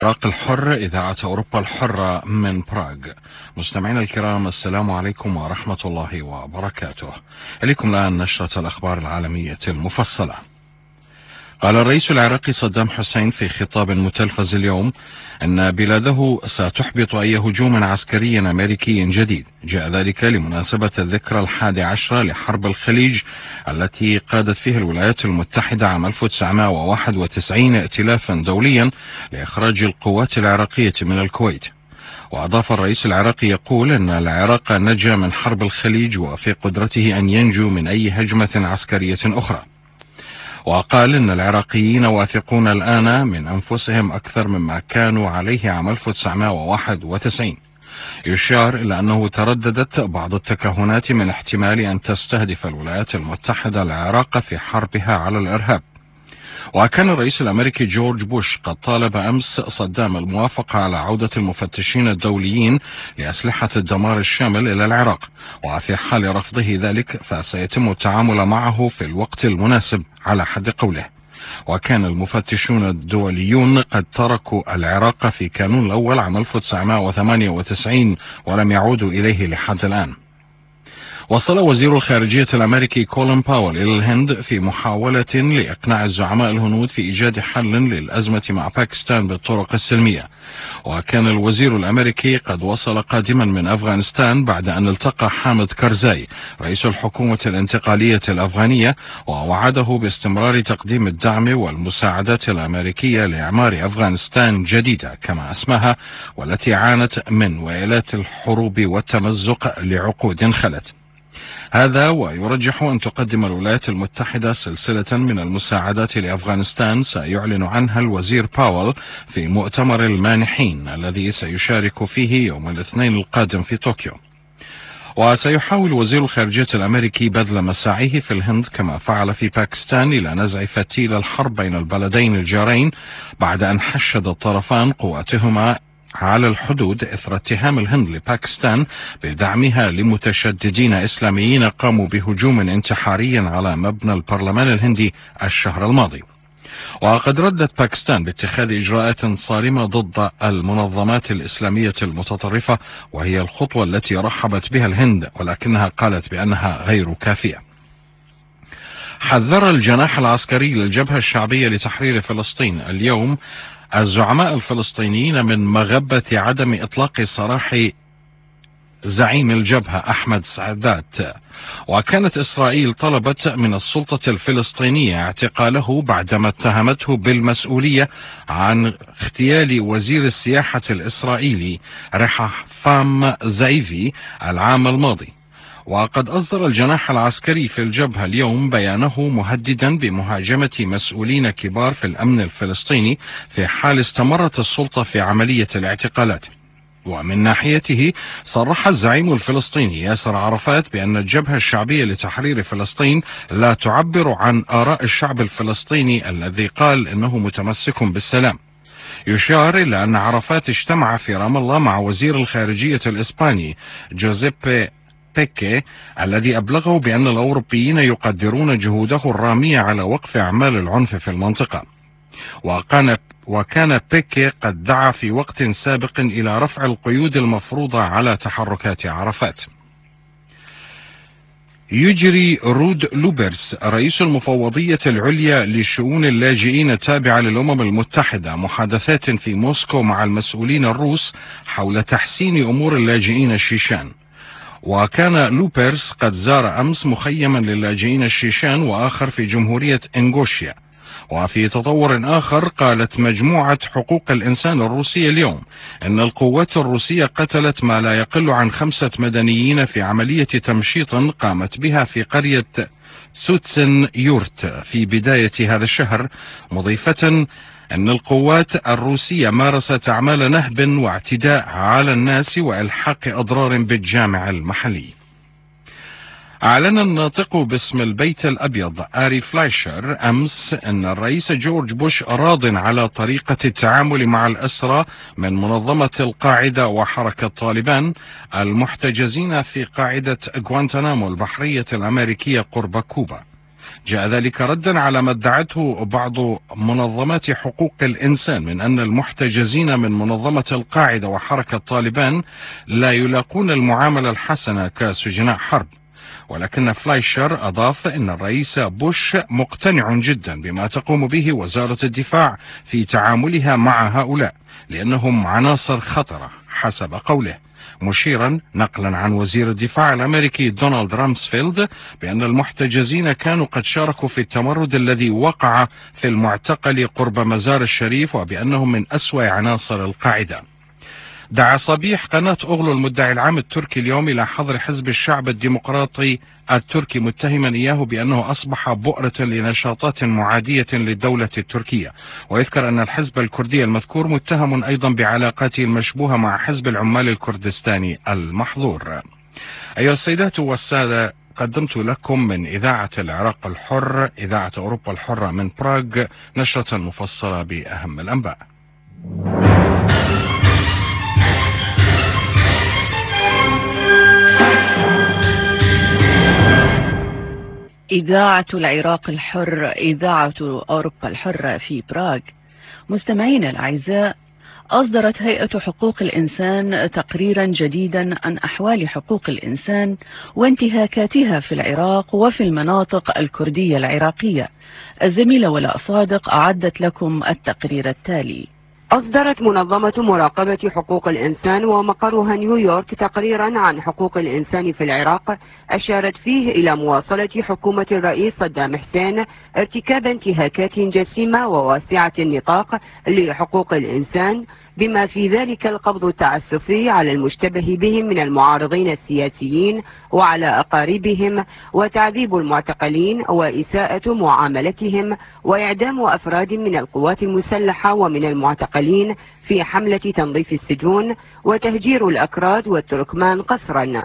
العراق الحر، إذاعة أوروبا الحرة من براغ. مستمعينا الكرام، السلام عليكم ورحمة الله وبركاته. إليكم الآن نشرة الأخبار العالمية المفصلة. قال الرئيس العراقي صدام حسين في خطاب متلفز اليوم أن بلاده ستحبط أي هجوم عسكري أمريكي جديد. جاء ذلك لمناسبة الذكرى 11 لحرب الخليج التي قادت فيها الولايات المتحدة عام 1991 ائتلافا دوليا لإخراج القوات العراقية من الكويت. وأضاف الرئيس العراقي يقول أن العراق نجا من حرب الخليج وفي قدرته أن ينجو من أي هجمة عسكرية أخرى. وقال إن العراقيين واثقون الآن من أنفسهم أكثر مما كانوا عليه عام 1991. يشار إلى أنه ترددت بعض التكهنات من احتمال أن تستهدف الولايات المتحدة العراق في حربها على الإرهاب. وكان الرئيس الأمريكي جورج بوش قد طالب أمس صدام الموافقة على عودة المفتشين الدوليين لأسلحة الدمار الشامل إلى العراق، وفي حال رفضه ذلك فسيتم التعامل معه في الوقت المناسب على حد قوله. وكان المفتشون الدوليون قد تركوا العراق في كانون الأول عام 1998 ولم يعودوا إليه لحد الآن. وصل وزير الخارجية الأمريكي كولين باول إلى الهند في محاولة لإقناع الزعماء الهنود في إيجاد حل للأزمة مع باكستان بالطرق السلمية. وكان الوزير الأمريكي قد وصل قادما من أفغانستان بعد أن التقى حامد كارزاي رئيس الحكومة الانتقالية الأفغانية، ووعده باستمرار تقديم الدعم والمساعدات الأمريكية لإعمار أفغانستان جديدة كما اسمها، والتي عانت من ويلات الحروب والتمزق لعقود خلت. هذا ويرجح أن تقدم الولايات المتحدة سلسلة من المساعدات لأفغانستان سيعلن عنها الوزير باول في مؤتمر المانحين الذي سيشارك فيه يوم الاثنين القادم في طوكيو. وسيحاول وزير الخارجية الأمريكي بذل مساعيه في الهند كما فعل في باكستان إلى نزع فتيل الحرب بين البلدين الجارين، بعد أن حشد الطرفان قواتهما على الحدود إثر اتهام الهند لباكستان بدعمها لمتشددين إسلاميين قاموا بهجوم انتحاري على مبنى البرلمان الهندي الشهر الماضي. وقد ردت باكستان باتخاذ إجراءات صارمة ضد المنظمات الإسلامية المتطرفة، وهي الخطوة التي رحبت بها الهند، ولكنها قالت بأنها غير كافية. حذر الجناح العسكري للجبهة الشعبية لتحرير فلسطين اليوم الزعماء الفلسطينيين من مغبة عدم إطلاق سراح زعيم الجبهة أحمد سعدات. وكانت إسرائيل طلبت من السلطة الفلسطينية اعتقاله بعدما اتهمته بالمسؤولية عن اغتيال وزير السياحة الإسرائيلي رحفام زايفي العام الماضي. وقد أصدر الجناح العسكري في الجبهة اليوم بيانه مهددا بمهاجمة مسؤولين كبار في الأمن الفلسطيني في حال استمرت السلطة في عملية الاعتقالات. ومن ناحيته صرح الزعيم الفلسطيني ياسر عرفات بأن الجبهة الشعبية لتحرير فلسطين لا تعبر عن آراء الشعب الفلسطيني الذي قال إنه متمسك بالسلام. يشار إلى أن عرفات اجتمع في رام الله مع وزير الخارجية الإسباني جوزيبي بيكي الذي أبلغه بأن الأوروبيين يقدرون جهوده الرامية على وقف أعمال العنف في المنطقة. وكان بيكي قد دعا في وقت سابق إلى رفع القيود المفروضة على تحركات عرفات. يجري رود لوبرس رئيس المفوضية العليا لشؤون اللاجئين التابعة للأمم المتحدة محادثات في موسكو مع المسؤولين الروس حول تحسين أمور اللاجئين الشيشان. وكان لوبرس قد زار أمس مخيما للاجئين الشيشان وآخر في جمهورية إنغوشيا. وفي تطور آخر قالت مجموعة حقوق الإنسان الروسية اليوم إن القوات الروسية قتلت ما لا يقل عن 5 مدنيين في عملية تمشيط قامت بها في قرية سوتسن يورت في بداية هذا الشهر، مضيفة أن القوات الروسية مارست أعمال نهب واعتداء على الناس وإلحاق أضرار بالجامع المحلي. أعلن الناطق باسم البيت الأبيض آري فلايشر أمس أن الرئيس جورج بوش راض على طريقة التعامل مع الأسرى من منظمة القاعدة وحركة طالبان المحتجزين في قاعدة غوانتنامو البحرية الأمريكية قرب كوبا. جاء ذلك ردا على ما ادعته بعض منظمات حقوق الإنسان من أن المحتجزين من منظمة القاعدة وحركة طالبان لا يلاقون المعاملة الحسنة كسجناء حرب. ولكن فلايشر أضاف أن الرئيس بوش مقتنع جدا بما تقوم به وزارة الدفاع في تعاملها مع هؤلاء لأنهم عناصر خطرة حسب قوله، مشيرا نقلا عن وزير الدفاع الأمريكي دونالد رامسفيلد بأن المحتجزين كانوا قد شاركوا في التمرد الذي وقع في المعتقل قرب مزار الشريف وبأنهم من أسوأ عناصر القاعدة. دعا صبيح قناة أغلو المدعي العام التركي اليوم إلى حظر حزب الشعب الديمقراطي التركي متهما إياه بأنه أصبح بؤرة لنشاطات معادية للدولة التركية، ويذكر أن الحزب الكردي المذكور متهم أيضا بعلاقاته المشبوهة مع حزب العمال الكردستاني المحظور. أيها السيدات والسادة، قدمت لكم من إذاعة العراق الحر إذاعة أوروبا الحرة من براغ نشرة مفصلة بأهم الأنباء. إذاعة العراق الحر إذاعة أوروبا الحرة في براغ. مستمعين الأعزاء، أصدرت هيئة حقوق الإنسان تقريرا جديدا عن أحوال حقوق الإنسان وانتهاكاتها في العراق وفي المناطق الكردية العراقية. الزميلة ولاء صادق أعدت لكم التقرير التالي. أصدرت منظمة مراقبة حقوق الإنسان ومقرها نيويورك تقريرا عن حقوق الإنسان في العراق أشارت فيه إلى مواصلة حكومة الرئيس صدام حسين ارتكاب انتهاكات جسيمة وواسعة النطاق لحقوق الإنسان، بما في ذلك القبض التعسفي على المشتبه بهم من المعارضين السياسيين وعلى أقاربهم، وتعذيب المعتقلين وإساءة معاملتهم، وإعدام أفراد من القوات المسلحة ومن المعتقلين في حملة تنظيف السجون، وتهجير الأكراد والتركمان قسرا.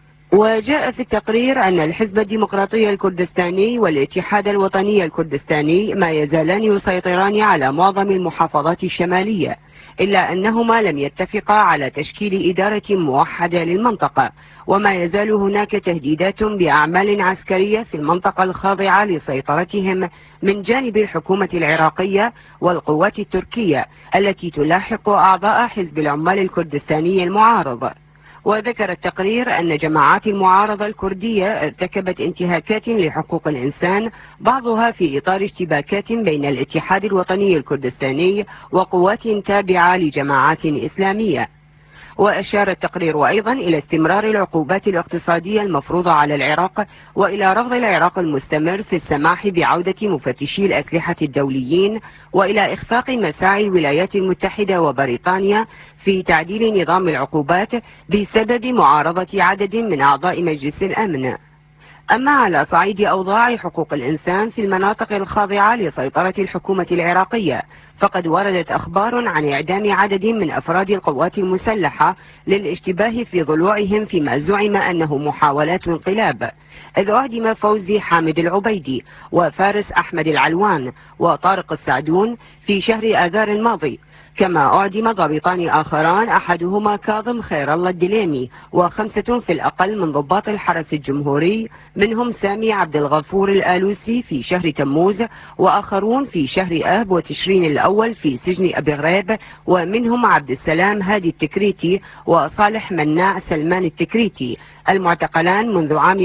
وجاء في التقرير أن الحزب الديمقراطي الكردستاني والاتحاد الوطني الكردستاني ما يزالان يسيطران على معظم المحافظات الشمالية، إلا أنهما لم يتفقا على تشكيل إدارة موحدة للمنطقة، وما يزال هناك تهديدات بأعمال عسكرية في المنطقة الخاضعة لسيطرتهم من جانب الحكومة العراقية والقوات التركية التي تلاحق أعضاء حزب العمال الكردستاني المعارض. وذكر التقرير أن جماعات المعارضة الكردية ارتكبت انتهاكات لحقوق الإنسان، بعضها في إطار اشتباكات بين الاتحاد الوطني الكردستاني وقوات تابعة لجماعات إسلامية. وأشار التقرير أيضا إلى استمرار العقوبات الاقتصادية المفروضة على العراق، وإلى رفض العراق المستمر في السماح بعودة مفتشي الأسلحة الدوليين، وإلى إخفاق مساعي الولايات المتحدة وبريطانيا في تعديل نظام العقوبات بسبب معارضة عدد من أعضاء مجلس الأمن. أما على صعيد أوضاع حقوق الإنسان في المناطق الخاضعة لسيطرة الحكومة العراقية، فقد وردت أخبار عن إعدام عدد من أفراد القوات المسلحة للاشتباه في ضلوعهم فيما زعم أنه محاولات انقلاب، إذ أعدم فوزي حامد العبيدي وفارس أحمد العلوان وطارق السعدون في شهر آذار الماضي، كما أعدم ضابطان آخران أحدهما كاظم خير الله الدليمي، وخمسة في الأقل من ضباط الحرس الجمهوري منهم سامي عبد الغفور الآلوسي في شهر تموز، وآخرون في شهر آب وتشرين الأول في سجن أبي غريب، ومنهم عبد السلام هادي التكريتي وصالح مناع سلمان التكريتي المعتقلان منذ عام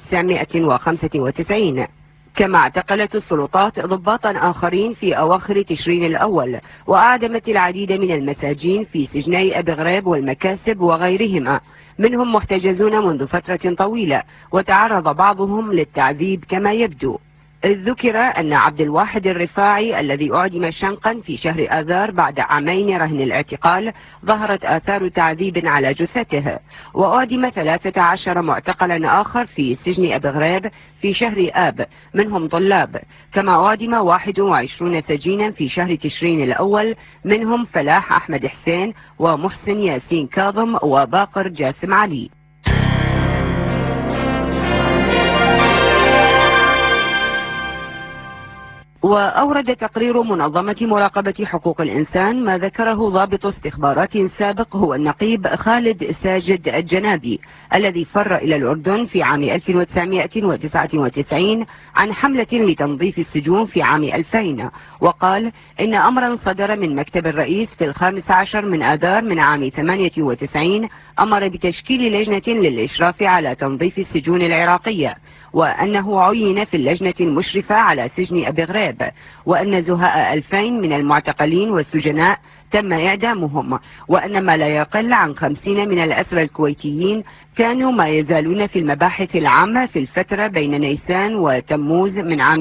1995. كما اعتقلت السلطات ضباطا آخرين في أواخر تشرين الأول، وأعدمت العديد من المساجين في سجني أبي غريب والمكاسب وغيرهما، منهم محتجزون منذ فترة طويلة، وتعرض بعضهم للتعذيب كما يبدو. إذ ذكر أن عبد الواحد الرفاعي الذي أعدم شنقا في شهر آذار بعد عامين رهن الاعتقال ظهرت آثار تعذيب على جثته، وأعدم 13 معتقلا آخر في سجن أبي غريب في شهر آب منهم طلاب، كما أعدم 21 سجينا في شهر تشرين الأول منهم فلاح أحمد حسين ومحسن ياسين كاظم وباقر جاسم علي. وأورد تقرير منظمة مراقبة حقوق الإنسان ما ذكره ضابط استخبارات سابق هو النقيب خالد ساجد الجنابي الذي فر إلى الأردن في عام 1999 عن حملة لتنظيف السجون في عام 2000، وقال إن أمرا صدر من مكتب الرئيس في 15 من آذار من عام 98 أمر بتشكيل لجنة للإشراف على تنظيف السجون العراقية، وأنه عين في اللجنة المشرفة على سجن أبي غريب، وأن زهاء 2000 من المعتقلين والسجناء تم إعدامهم، وأن ما لا يقل عن 50 من الأسرى الكويتيين كانوا ما يزالون في المباحث العامة في الفترة بين نيسان وتموز من عام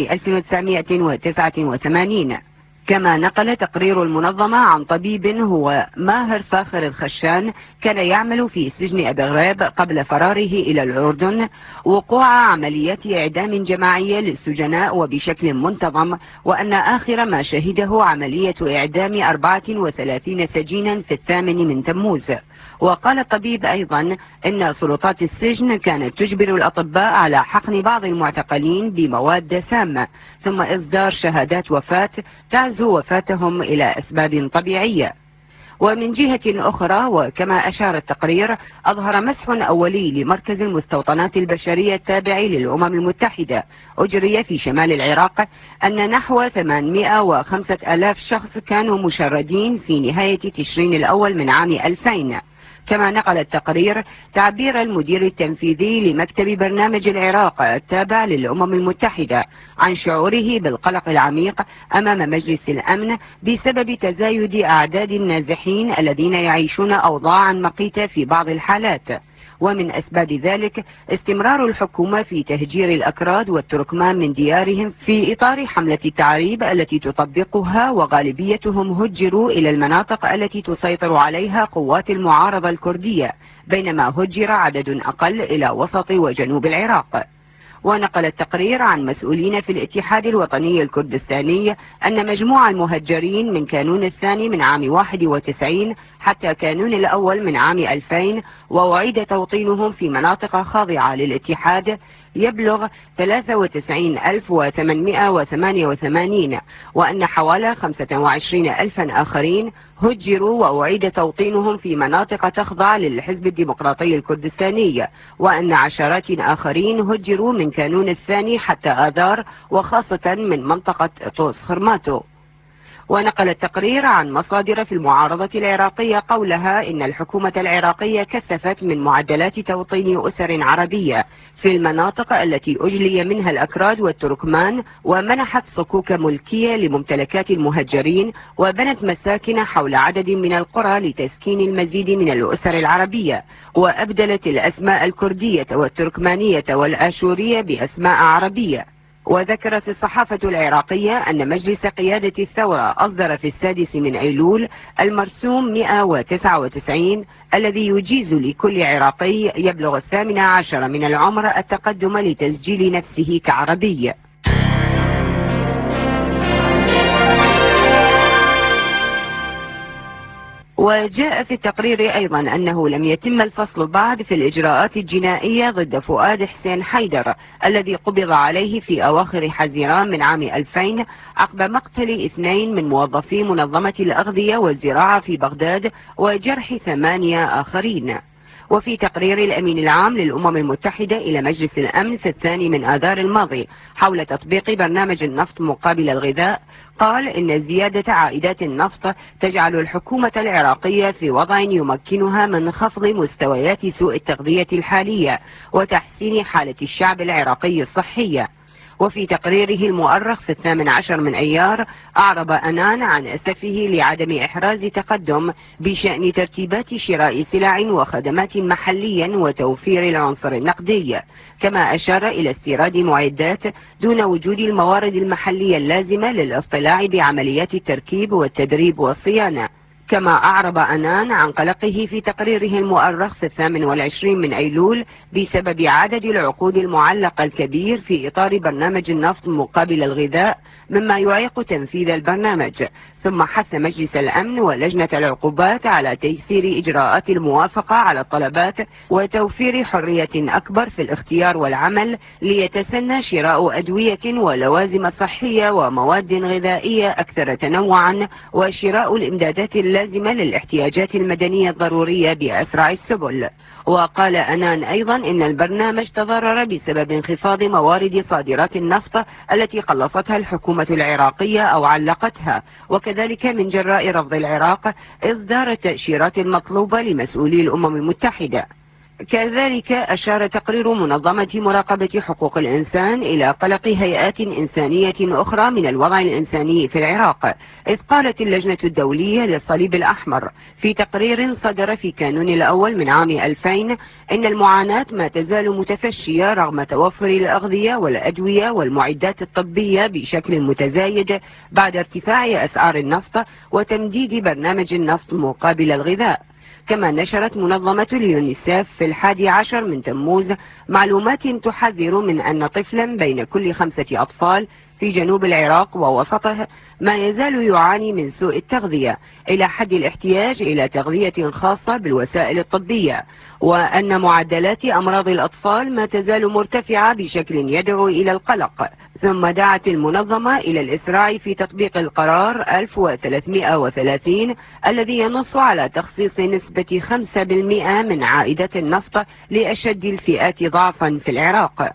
1989. كما نقل تقرير المنظمة عن طبيب هو ماهر فاخر الخشان كان يعمل في سجن أبي غريب قبل فراره إلى الأردن وقوع عمليات إعدام جماعية للسجناء وبشكل منتظم، وأن آخر ما شهده عملية إعدام 34 سجينا في 8 من تموز. وقال الطبيب أيضا إن سلطات السجن كانت تجبر الأطباء على حقن بعض المعتقلين بمواد سامة ثم إصدار شهادات وفاة تعزو وفاتهم إلى أسباب طبيعية. ومن جهة أخرى، وكما أشار التقرير، أظهر مسح أولي لمركز المستوطنات البشرية التابع للأمم المتحدة أجري في شمال العراق أن نحو 805,000 شخص كانوا مشردين في نهاية تشرين الأول من عام 2000. كما نقل التقرير تعبير المدير التنفيذي لمكتب برنامج العراق التابع للأمم المتحدة عن شعوره بالقلق العميق أمام مجلس الأمن بسبب تزايد أعداد النازحين الذين يعيشون أوضاعا مقيتة في بعض الحالات. ومن أسباب ذلك استمرار الحكومة في تهجير الأكراد والتركمان من ديارهم في إطار حملة التعريب التي تطبقها، وغالبيتهم هجروا إلى المناطق التي تسيطر عليها قوات المعارضة الكردية، بينما هجر عدد أقل إلى وسط وجنوب العراق. ونقل التقرير عن مسؤولين في الاتحاد الوطني الكردستاني أن مجموع المهجرين من كانون الثاني من عام 91 حتى كانون الأول من عام 2000 وأعيد توطينهم في مناطق خاضعة للاتحاد يبلغ 93,888، وأن حوالي 25,000 آخرين هجروا وأعيد توطينهم في مناطق تخضع للحزب الديمقراطي الكردستاني، وأن عشرات آخرين هجروا من كانون الثاني حتى آذار، وخاصة من منطقة طوس خرماتو. ونقل التقرير عن مصادر في المعارضة العراقية قولها إن الحكومة العراقية كثفت من معدلات توطين أسر عربية في المناطق التي أجلي منها الأكراد والتركمان، ومنحت صكوك ملكية لممتلكات المهجرين، وبنت مساكن حول عدد من القرى لتسكين المزيد من الأسر العربية، وأبدلت الأسماء الكردية والتركمانية والآشورية بأسماء عربية. وذكرت الصحافة العراقية أن مجلس قيادة الثورة أصدر في 6 من أيلول المرسوم 199 الذي يجيز لكل عراقي يبلغ 18 من العمر التقدم لتسجيل نفسه كعربي. وجاء في التقرير أيضا أنه لم يتم الفصل بعد في الإجراءات الجنائية ضد فؤاد حسين حيدر الذي قبض عليه في أواخر حزيران من عام 2000 عقب مقتل 2 من موظفي منظمة الأغذية والزراعة في بغداد وجرح 8 آخرين. وفي تقرير الأمين العام للأمم المتحدة إلى مجلس الأمن في 2 من آذار الماضي حول تطبيق برنامج النفط مقابل الغذاء، قال إن زيادة عائدات النفط تجعل الحكومة العراقية في وضع يمكنها من خفض مستويات سوء التغذية الحالية وتحسين حالة الشعب العراقي الصحية. وفي تقريره المؤرخ في 18 من أيار أعرب أنان عن أسفه لعدم إحراز تقدم بشأن ترتيبات شراء سلع وخدمات محليا وتوفير العنصر النقدي، كما أشار إلى استيراد معدات دون وجود الموارد المحلية اللازمة للاطلاع بعمليات التركيب والتدريب والصيانة. كما أعرب أنان عن قلقه في تقريره المؤرخ في 28 من أيلول بسبب عدد العقود المعلقة الكبير في إطار برنامج النفط مقابل الغذاء، مما يعيق تنفيذ البرنامج، ثم حث مجلس الأمن ولجنة العقوبات على تيسير إجراءات الموافقة على الطلبات وتوفير حرية أكبر في الاختيار والعمل، ليتسنى شراء أدوية ولوازم صحية ومواد غذائية أكثر تنوعا، وشراء الإمدادات اللازمة للاحتياجات المدنية الضرورية بأسرع السبل. وقال أنان أيضا إن البرنامج تضرر بسبب انخفاض موارد صادرات النفط التي خلصتها الحكومة العراقية أو علقتها، وكذلك من جراء رفض العراق إصدار التأشيرات المطلوبة لمسؤولي الأمم المتحدة. كذلك أشار تقرير منظمة مراقبة حقوق الإنسان إلى قلق هيئات إنسانية أخرى من الوضع الإنساني في العراق، إذ قالت اللجنة الدولية للصليب الأحمر في تقرير صدر في كانون الأول من عام 2000 إن المعاناة ما تزال متفشية رغم توفر الأغذية والأدوية والمعدات الطبية بشكل متزايد بعد ارتفاع أسعار النفط وتمديد برنامج النفط مقابل الغذاء. كما نشرت منظمة اليونيسيف في 11 من تموز معلومات تحذر من أن طفلا بين كل 5 أطفال في جنوب العراق ووسطه ما يزال يعاني من سوء التغذية إلى حد الاحتياج إلى تغذية خاصة بالوسائل الطبية، وأن معدلات أمراض الأطفال ما تزال مرتفعة بشكل يدعو إلى القلق. ثم دعت المنظمة إلى الإسراع في تطبيق القرار 1330 الذي ينص على تخصيص نسبة 5% من عائدات النفط لأشد الفئات ضعفا في العراق.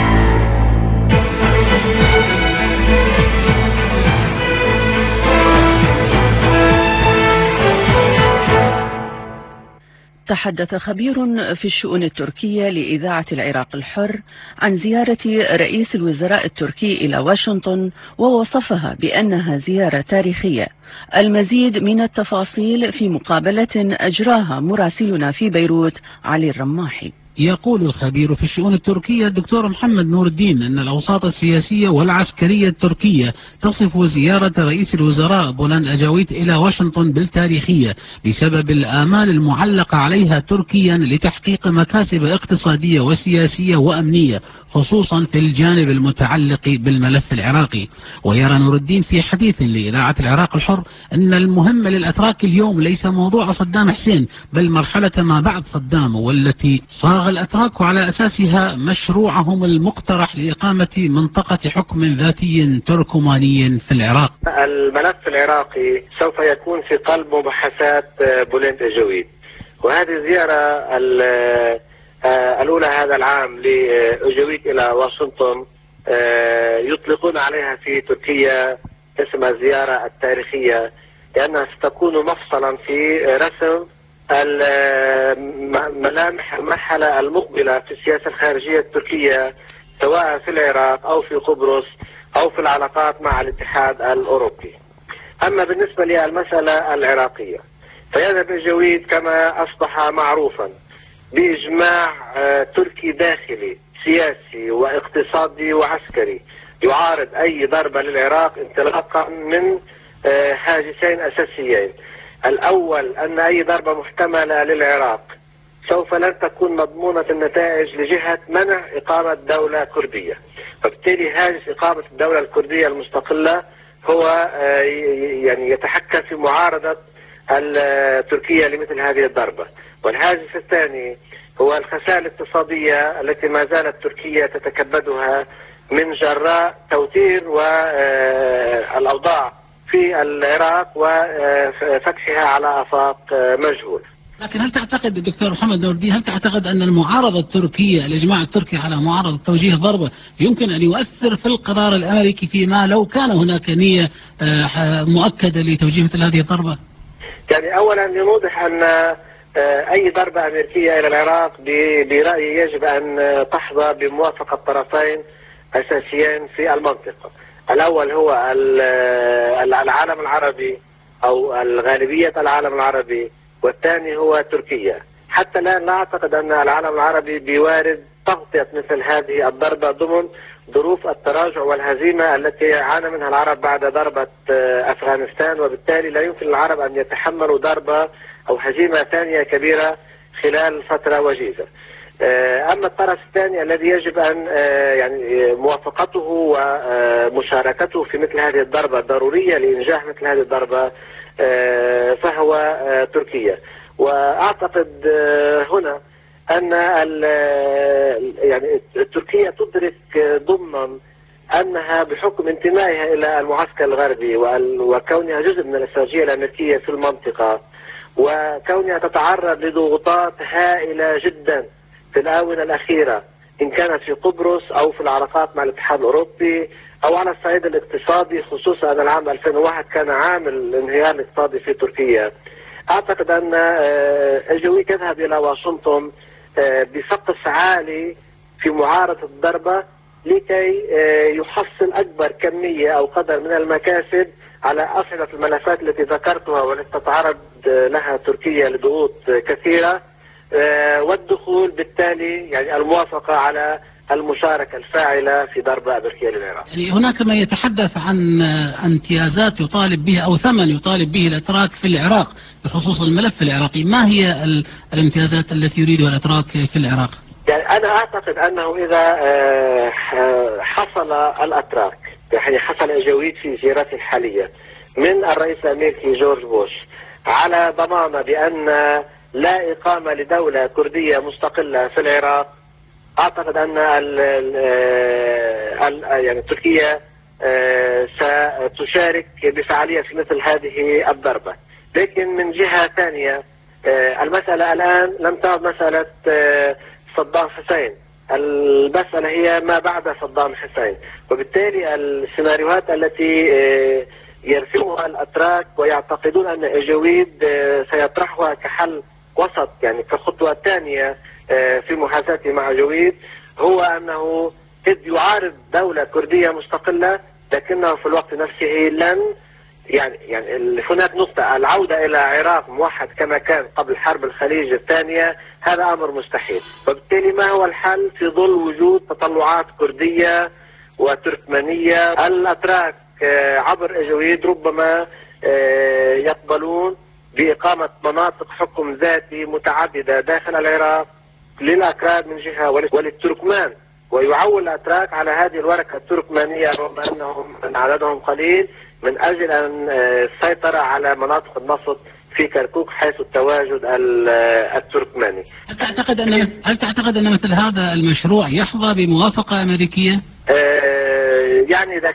تحدث خبير في الشؤون التركية لإذاعة العراق الحر عن زيارة رئيس الوزراء التركي إلى واشنطن ووصفها بأنها زيارة تاريخية. المزيد من التفاصيل في مقابلة أجراها مراسلنا في بيروت علي الرماحي. يقول الخبير في الشؤون التركية الدكتور محمد نور الدين أن الأوساط السياسية والعسكرية التركية تصف زيارة رئيس الوزراء بولان أجاويت إلى واشنطن بالتاريخية بسبب الآمال المعلقة عليها تركيا لتحقيق مكاسب اقتصادية وسياسية وأمنية، خصوصا في الجانب المتعلق بالملف العراقي. ويرى نور الدين في حديث لإذاعة العراق الحر أن المهم للأتراك اليوم ليس موضوع صدام حسين بل مرحلة ما بعد صدام، والتي صاغ الأتراك على أساسها مشروعهم المقترح لإقامة منطقة حكم ذاتي تركماني في العراق. الملف العراقي سوف يكون في قلب مباحثات بولند أجاويت، وهذه الزيارة الأولى هذا العام لأجاويت إلى واشنطن يطلقون عليها في تركيا اسم الزيارة التاريخية، لأنها ستكون مفصلا في رسم ملامح المرحلة المقبلة في السياسة الخارجية التركية، سواء في العراق أو في قبرص أو في العلاقات مع الاتحاد الأوروبي. أما بالنسبة للمسألة العراقية فيذهب أجاويت كما أصبح معروفا بإجماع تركي داخلي سياسي واقتصادي وعسكري يعارض أي ضربة للعراق انطلاقا من هاجسين أساسيين. الأول أن أي ضربة محتملة للعراق سوف لن تكون مضمونة النتائج لجهة منع إقامة دولة كردية، فبالتالي هاجس إقامة الدولة الكردية المستقلة هو يعني يتحكم في معارضة تركيا لمثل هذه الضربة. والهاجس الثاني هو الخسائر الاقتصادية التي ما زالت تركيا تتكبدها من جراء توتير والأوضاع في العراق وفتحها على آفاق مجهول. لكن هل تعتقد دكتور محمد نور الدين، هل تعتقد أن المعارضة التركية، الإجماع التركي على معارضة توجيه ضربة يمكن أن يؤثر في القرار الأمريكي فيما لو كان هناك نية مؤكدة لتوجيه مثل هذه الضربة؟ يعني أولا لنوضح أن أي ضربة أمريكية إلى العراق برأيي يجب أن تحظى بموافقة طرفين أساسيين في المنطقة. الأول هو العالم العربي أو الغالبية العالم العربي، والثاني هو تركيا. حتى الآن لا أعتقد أن العالم العربي بيوارد تغطية مثل هذه الضربة ضمن ظروف التراجع والهزيمة التي عانى منها العرب بعد ضربة أفغانستان، وبالتالي لا يمكن للعرب أن يتحملوا ضربة أو هزيمة ثانية كبيرة خلال فترة وجيزة. أما الطرف الثاني الذي يجب أن يعني موافقته ومشاركته في مثل هذه الضربة ضرورية لإنجاح مثل هذه الضربة فهو تركيا. وأعتقد هنا أن يعني تركيا تدرك ضمنا أنها بحكم انتمائها إلى المعسكر الغربي وكونها جزء من الاستراتيجية الأمريكية في المنطقة، وكونها تتعرض لضغوطات هائلة جدا في الآونة الأخيرة، إن كانت في قبرص أو في العلاقات مع الاتحاد الأوروبي أو على الصعيد الاقتصادي، خصوصا أن العام 2001 كان عام الانهيار الاقتصادي في تركيا. أعتقد أن أجاويد يذهب إلى واشنطن بسقف عالي في معارضة الضربة لكي يحصل أكبر كمية أو قدر من المكاسب على أصعدة الملفات التي ذكرتها والتي تتعرض لها تركيا لضغوط كثيرة، والدخول بالتالي يعني الموافقة على المشاركة الفاعلة في ضربة أمريكية للعراق. يعني هناك ما يتحدث عن امتيازات يطالب بها أو ثمن يطالب به الأتراك في العراق بخصوص الملف العراقي. ما هي الامتيازات التي يريدها الأتراك في العراق؟ يعني أنا أعتقد أنه إذا حصل الأتراك، يعني حصل أجاويد في زيارته الحالية من الرئيس الأمريكي جورج بوش على ضمانة بأن لا إقامة لدولة كردية مستقلة في العراق، أعتقد أن يعني تركيا ستشارك بفعالية في مثل هذه الضربة. لكن من جهة ثانية المسألة الآن لم تعد مسألة صدام حسين، المسألة هي ما بعد صدام حسين، وبالتالي السيناريوهات التي يرسمها الأتراك ويعتقدون أن أجاويد سيطرحها كحل وسط، يعني كخطوة ثانية في محادثته مع أجاويد، هو أنه قد يعارض دولة كردية مستقلة، لكنه في الوقت نفسه لن يعني هناك نقطة العودة إلى عراق موحد كما كان قبل حرب الخليج الثانية، هذا أمر مستحيل. وبالتالي ما هو الحل في ظل وجود تطلعات كردية وتركمانية؟ الأتراك عبر أجاويد ربما يقبلون بإقامة مناطق حكم ذاتي متعددة داخل العراق للأكراد من جهة وللتركمان، ويعول الأتراك على هذه الورقة التركمانية رغم أنهم عددهم قليل من أجل أن السيطرة على مناطق النفط في كركوك حيث التواجد التركماني. هل تعتقد أن مثل هذا المشروع يحظى بموافقة أمريكية؟ يعني إذا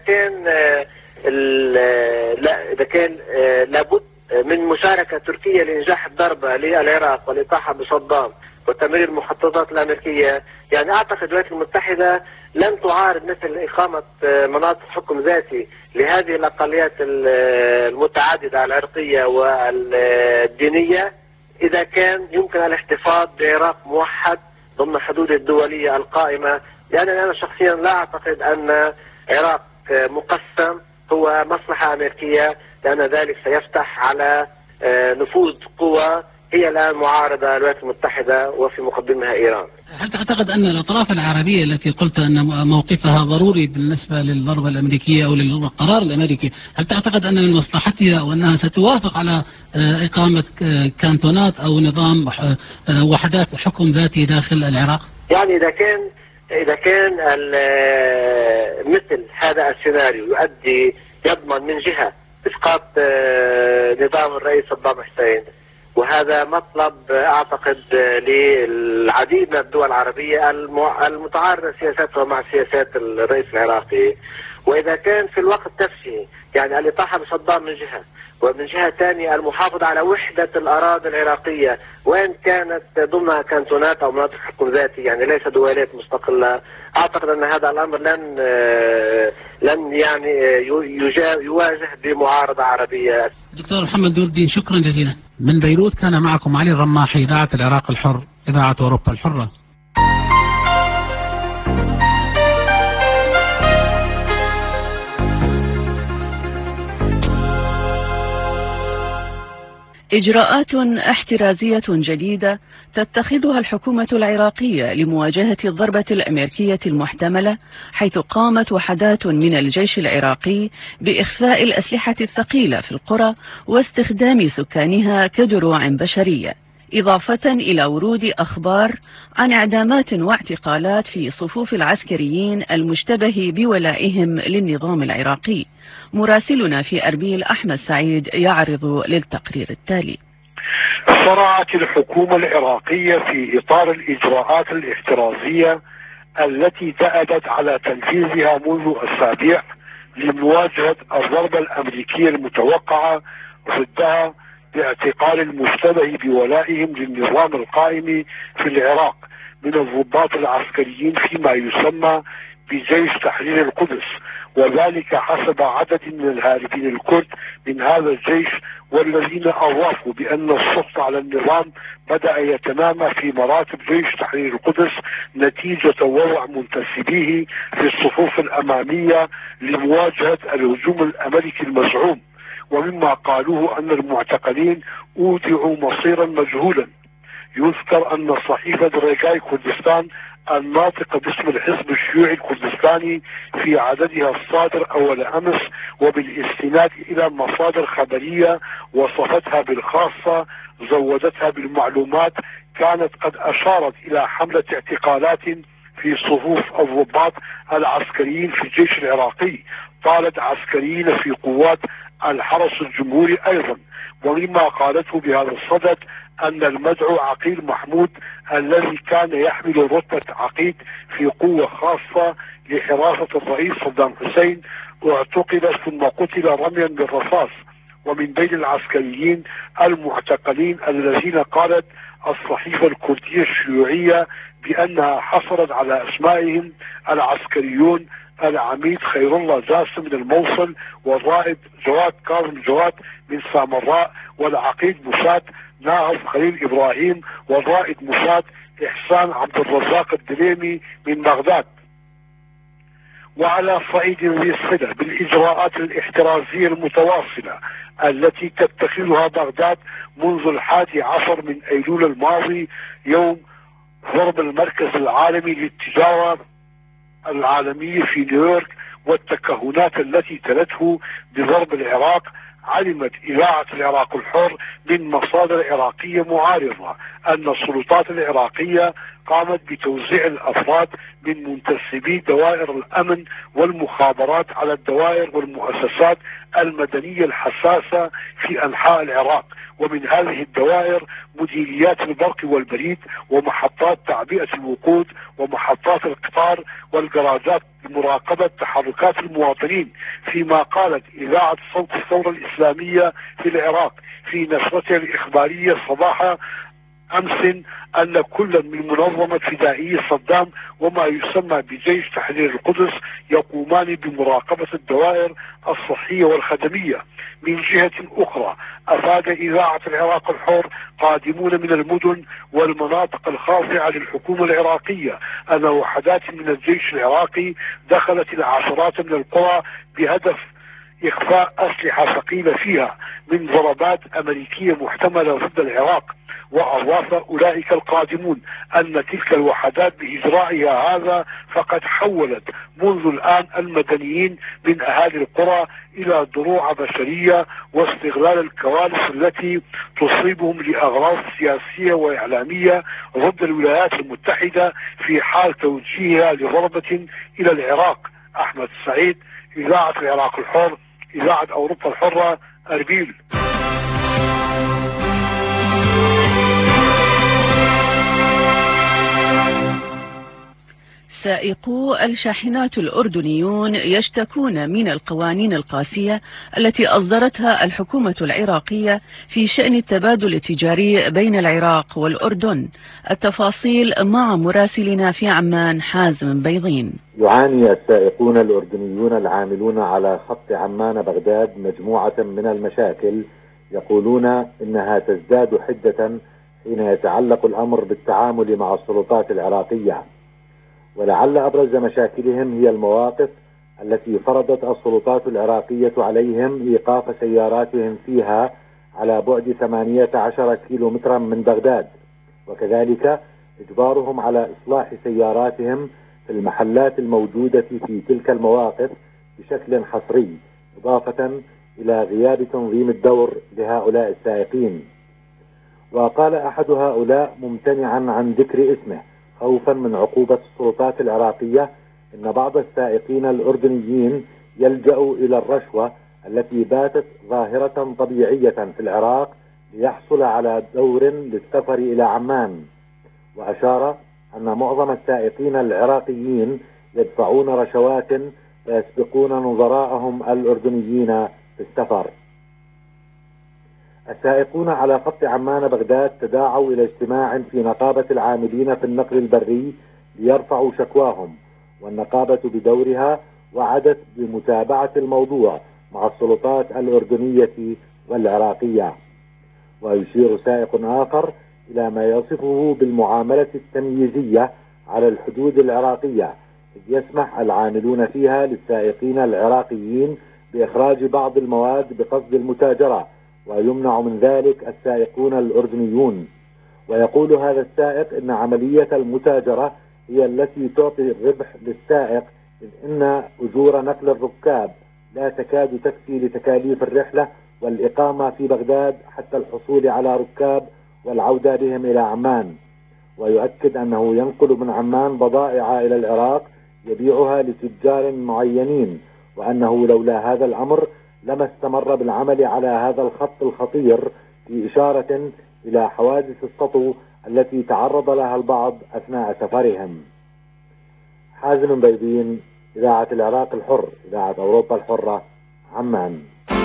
كان لابد من مشاركة تركيا لإنجاح الضربة للعراق والإطاحة بصدام وتمرير المخططات الأمريكية، يعني أعتقد الولايات المتحدة لن تعارض مثل إقامة مناطق حكم ذاتي لهذه الأقليات المتعددة العرقية والدينية إذا كان يمكن الاحتفاظ بعراق موحد ضمن حدود الدولية القائمة. لأن أنا شخصيا لا أعتقد أن عراق مقسم هو مصلحة أمريكية، لأن ذلك سيفتح على نفوذ قوى هي الآن معارضة للولايات المتحدة وفي مقدمها إيران. هل تعتقد أن الأطراف العربية التي قلت أن موقفها ضروري بالنسبة للضربة الأمريكية أو للقرار الأمريكي، هل تعتقد أن من مصلحتها وأنها ستوافق على إقامة كانتونات أو نظام وحدات حكم ذاتي داخل العراق؟ يعني إذا كان مثل هذا السيناريو يضمن من جهة إسقاط نظام الرئيس صدام حسين، وهذا مطلب أعتقد للعديد من الدول العربية المتعارضة سياساتها مع سياسات الرئيس العراقي، وإذا كان في الوقت نفسه يعني الإطاحة بصدام من جهة، ومن جهة ثانية المحافظة على وحدة الأراضي العراقية وإن كانت ضمنها كانتونات أو مناطق حكم ذاتي، يعني ليس دويلات مستقلة، أعتقد أن هذا الأمر لن يعني يواجه بمعارضة عربية. دكتور محمد نور الدين، شكرا جزيلا. من بيروت كان معكم علي الرماحي، إذاعة العراق الحر، إذاعة أوروبا الحرة. إجراءات احترازية جديدة تتخذها الحكومة العراقية لمواجهة الضربة الأمريكية المحتملة، حيث قامت وحدات من الجيش العراقي بإخفاء الأسلحة الثقيلة في القرى واستخدام سكانها كدروع بشرية. إضافة إلى ورود أخبار عن إعدامات واعتقالات في صفوف العسكريين المشتبه بولائهم للنظام العراقي. مراسلنا في أربيل أحمد سعيد يعرض للتقرير التالي. شرعت الحكومة العراقية في إطار الإجراءات الاحترازية التي دأبت على تنفيذها منذ أسابيع لمواجهة الضربة الأمريكية المتوقعة ضدها باعتقال المشتبه بولائهم للنظام القائم في العراق من الضباط العسكريين فيما يسمى بجيش تحرير القدس، وذلك حسب عدد من الهاربين الكرد من هذا الجيش، والذين أضافوا بأن السقط على النظام بدأ يتنامى في مراتب جيش تحرير القدس نتيجة وضع منتسبيه في الصفوف الأمامية لمواجهة الهجوم الأمريكي المزعوم. ومما قالوه أن المعتقلين أودعوا مصيرا مجهولا. يذكر أن صحيفة ريكاي كردستان الناطقة باسم الحزب الشيوعي الكردستاني في عددها الصادر أول أمس وبالاستناد إلى مصادر خبرية وصفتها بالخاصة زودتها بالمعلومات كانت قد أشارت إلى حملة اعتقالات في صفوف الضباط العسكريين في الجيش العراقي طالت عسكريين في قوات الحرس الجمهوري أيضا. ومما قالته بهذا الصدد أن المدعو عقيل محمود الذي كان يحمل رتبة عقيد في قوة خاصة لحراسة الرئيس صدام حسين اعتقل ثم قتل رميا بالرصاص. ومن بين العسكريين المعتقلين الذين قالت الصحيفة الكردية الشيوعية بأنها حصلت على أسمائهم العسكريون العميد خير الله جاسم من الموصل، والرائد جواد كاظم جواد من سامراء، والعقيد موساد ناهض خليل إبراهيم، والرائد موساد إحسان عبد الرزاق الدليمي من بغداد. وعلى صعيد ذي الصلة بالإجراءات الاحترازية المتواصلة التي تتخذها بغداد منذ 11 من أيلول الماضي يوم ضرب المركز العالمي للتجارة العالمية في نيويورك والتكهنات التي تلته بضرب العراق، علمت إذاعة العراق الحر من مصادر عراقية معارضة أن السلطات العراقية قامت بتوزيع الأفراد من منتسبي دوائر الأمن والمخابرات على الدوائر والمؤسسات المدنية الحساسة في أنحاء العراق. ومن هذه الدوائر مديريات البرق والبريد ومحطات تعبئة الوقود ومحطات القطار والجراجات لمراقبة تحركات المواطنين. فيما قالت إذاعة صوت الثورة الإسلامية في العراق في نشرتها الإخبارية صباح أمس أن كل من منظمة فدائية صدام وما يسمى بجيش تحرير القدس يقومان بمراقبة الدوائر الصحية والخدمية. من جهة أخرى أفاد إذاعة العراق الحر قادمون من المدن والمناطق الخاضعة للحكومة العراقية أن وحدات من الجيش العراقي دخلت العشرات من القرى بهدف إخفاء أسلحة ثقيلة فيها من ضربات أمريكية محتملة ضد العراق. وأضاف أولئك القادمون أن تلك الوحدات بإجرائها هذا فقد حولت منذ الآن المدنيين من أهالي القرى إلى دروع بشرية واستغلال الكوارث التي تصيبهم لأغراض سياسية وإعلامية ضد الولايات المتحدة في حال توجيهها لضربة إلى العراق. أحمد سعيد، إذاعة العراق الحر، إذاعة أوروبا الحرة، أربيل. سائقو الشاحنات الأردنيون يشتكون من القوانين القاسية التي أصدرتها الحكومة العراقية في شأن التبادل التجاري بين العراق والأردن. التفاصيل مع مراسلنا في عمان حازم بيضين. يعاني السائقون الأردنيون العاملون على خط عمان بغداد مجموعة من المشاكل يقولون إنها تزداد حدة حين يتعلق الأمر بالتعامل مع السلطات العراقية، ولعل أبرز مشاكلهم هي المواقف التي فرضت السلطات العراقية عليهم إيقاف سياراتهم فيها على بعد 18 كيلومترا من بغداد، وكذلك إجبارهم على إصلاح سياراتهم في المحلات الموجودة في تلك المواقف بشكل حصري، إضافة إلى غياب تنظيم الدور لهؤلاء السائقين. وقال أحد هؤلاء ممتنعا عن ذكر اسمه خوفا من عقوبة السلطات العراقية إن بعض السائقين الأردنيين يلجأوا إلى الرشوة التي باتت ظاهرة طبيعية في العراق ليحصل على دور للسفر إلى عمان. وأشار أن معظم السائقين العراقيين يدفعون رشوات ويسبقون نظراءهم الأردنيين في السفر. السائقون على خط عمان بغداد تداعوا إلى اجتماع في نقابة العاملين في النقل البري ليرفعوا شكواهم، والنقابة بدورها وعدت بمتابعة الموضوع مع السلطات الأردنية والعراقية. ويشير سائق آخر إلى ما يصفه بالمعاملة التمييزية على الحدود العراقية، إذ يسمح العاملون فيها للسائقين العراقيين بإخراج بعض المواد بقصد المتاجرة، ويمنع من ذلك السائقون الأردنيون. ويقول هذا السائق إن عملية المتاجرة هي التي تعطي الربح للسائق، إذ إن أجور نقل الركاب لا تكاد تكفي لتكاليف الرحلة والإقامة في بغداد حتى الحصول على ركاب والعودة بهم إلى عمان. ويؤكد أنه ينقل من عمان بضائع إلى العراق يبيعها لتجار معينين، وأنه لولا هذا الأمر لما استمر بالعمل على هذا الخط الخطير، في إشارة إلى حوادث السطو التي تعرض لها البعض أثناء سفرهم. حازم بيضين، إذاعة العراق الحر، إذاعة أوروبا الحرة، عمان.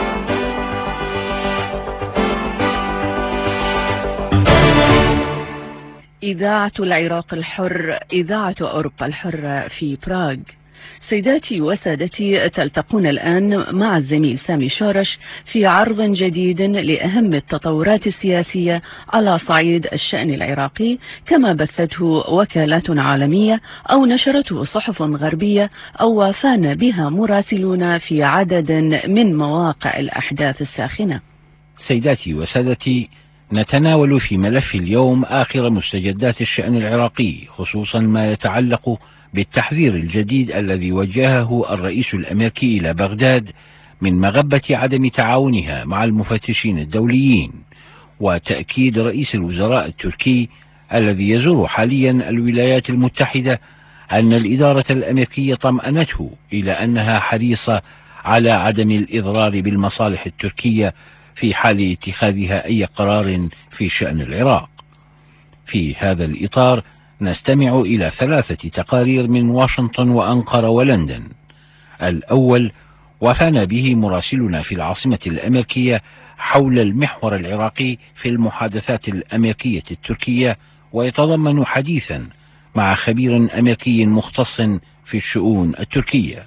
إذاعة العراق الحر، إذاعة أوروبا الحرة في براغ. سيداتي وسادتي، تلتقون الآن مع الزميل سامي شورش في عرض جديد لأهم التطورات السياسية على صعيد الشأن العراقي، كما بثته وكالات عالمية أو نشرته صحف غربية أو وافانا بها مراسلون في عدد من مواقع الأحداث الساخنة. سيداتي وسادتي، نتناول في ملف اليوم آخر مستجدات الشأن العراقي، خصوصا ما يتعلق بالتحذير الجديد الذي وجهه الرئيس الأمريكي إلى بغداد من مغبة عدم تعاونها مع المفتشين الدوليين، وتأكيد رئيس الوزراء التركي الذي يزور حاليا الولايات المتحدة أن الإدارة الأمريكية طمأنته إلى أنها حريصة على عدم الإضرار بالمصالح التركية في حال اتخاذها أي قرار في شأن العراق. في هذا الإطار نستمع إلى 3 تقارير من واشنطن وأنقرة ولندن. الأول وافانا به مراسلنا في العاصمة الأمريكية حول المحور العراقي في المحادثات الأمريكية التركية، ويتضمن حديثا مع خبير أمريكي مختص في الشؤون التركية.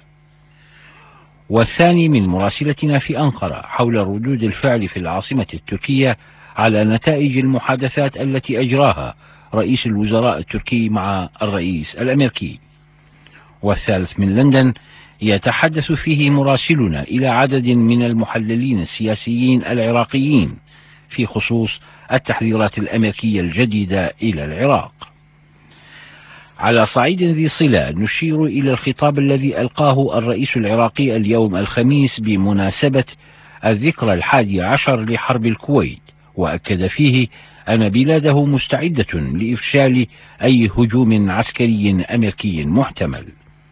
والثاني من مراسلتنا في أنقرة حول ردود الفعل في العاصمة التركية على نتائج المحادثات التي أجراها رئيس الوزراء التركي مع الرئيس الأمريكي. والثالث من لندن يتحدث فيه مراسلنا إلى عدد من المحللين السياسيين العراقيين في خصوص التحذيرات الأمريكية الجديدة إلى العراق. على صعيد ذي صلة نشير إلى الخطاب الذي ألقاه الرئيس العراقي اليوم الخميس بمناسبة الذكرى 11 لحرب الكويت، وأكد فيه أن بلاده مستعدة لإفشال أي هجوم عسكري أمريكي محتمل.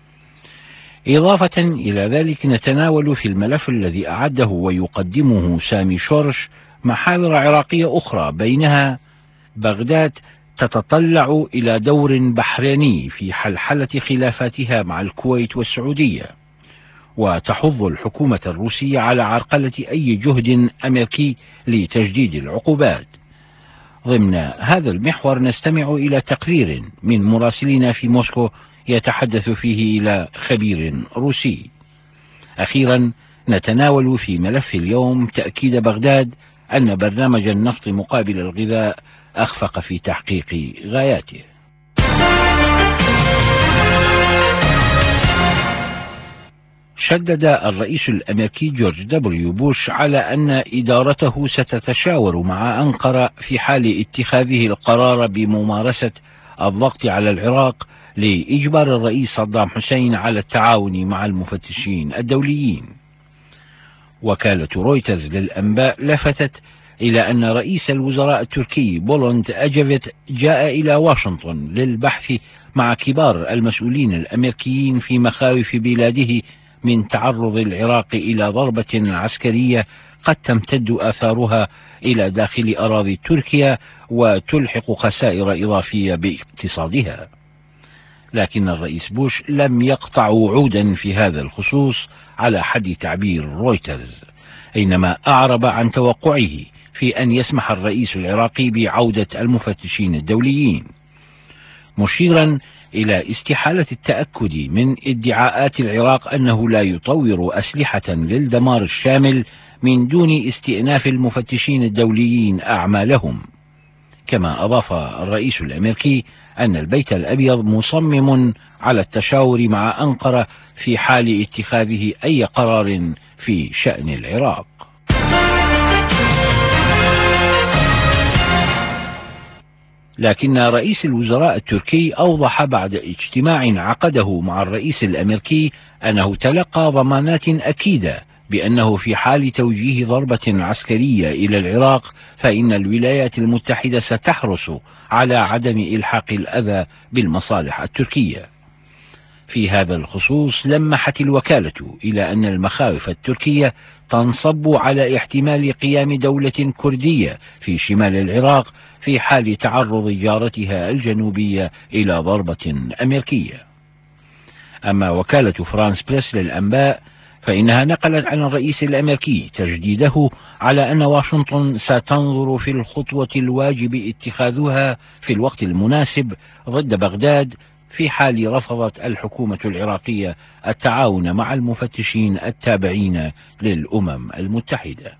إضافة إلى ذلك نتناول في الملف الذي أعده ويقدمه سامي شورش محاور عراقية أخرى، بينها بغداد تتطلع إلى دور بحريني في حلحلة خلافاتها مع الكويت والسعودية، وتحض الحكومة الروسية على عرقلة أي جهد أمريكي لتجديد العقوبات. ضمن هذا المحور نستمع إلى تقرير من مراسلنا في موسكو يتحدث فيه إلى خبير روسي. أخيرا نتناول في ملف اليوم تأكيد بغداد أن برنامج النفط مقابل الغذاء أخفق في تحقيق غاياته. شدد الرئيس الأمريكي جورج دبليو بوش على أن إدارته ستتشاور مع أنقرة في حال اتخاذه القرار بممارسة الضغط على العراق لإجبار الرئيس صدام حسين على التعاون مع المفتشين الدوليين. وكالة رويترز للأنباء لفتت إلى أن رئيس الوزراء التركي بولند أجافيت جاء إلى واشنطن للبحث مع كبار المسؤولين الأمريكيين في مخاوف بلاده من تعرض العراق إلى ضربة عسكرية قد تمتد آثارها إلى داخل أراضي تركيا وتلحق خسائر إضافية باقتصادها. لكن الرئيس بوش لم يقطع وعودا في هذا الخصوص على حد تعبير رويترز، أينما أعرب عن توقعه في أن يسمح الرئيس العراقي بعودة المفتشين الدوليين، مشيرا إلى استحالة التأكد من ادعاءات العراق أنه لا يطور أسلحة للدمار الشامل من دون استئناف المفتشين الدوليين أعمالهم. كما أضاف الرئيس الأمريكي أن البيت الأبيض مصمم على التشاور مع أنقرة في حال اتخاذه أي قرار في شأن العراق. لكن رئيس الوزراء التركي أوضح بعد اجتماع عقده مع الرئيس الأمريكي أنه تلقى ضمانات أكيدة بأنه في حال توجيه ضربة عسكرية إلى العراق فإن الولايات المتحدة ستحرص على عدم إلحاق الأذى بالمصالح التركية. في هذا الخصوص لمحت الوكالة إلى أن المخاوف التركية تنصب على احتمال قيام دولة كردية في شمال العراق في حال تعرض جارتها الجنوبية إلى ضربة أمريكية. أما وكالة فرانس بريس للأنباء فإنها نقلت عن الرئيس الأمريكي تجديده على أن واشنطن ستنظر في الخطوة الواجب اتخاذها في الوقت المناسب ضد بغداد في حال رفضت الحكومة العراقية التعاون مع المفتشين التابعين للأمم المتحدة.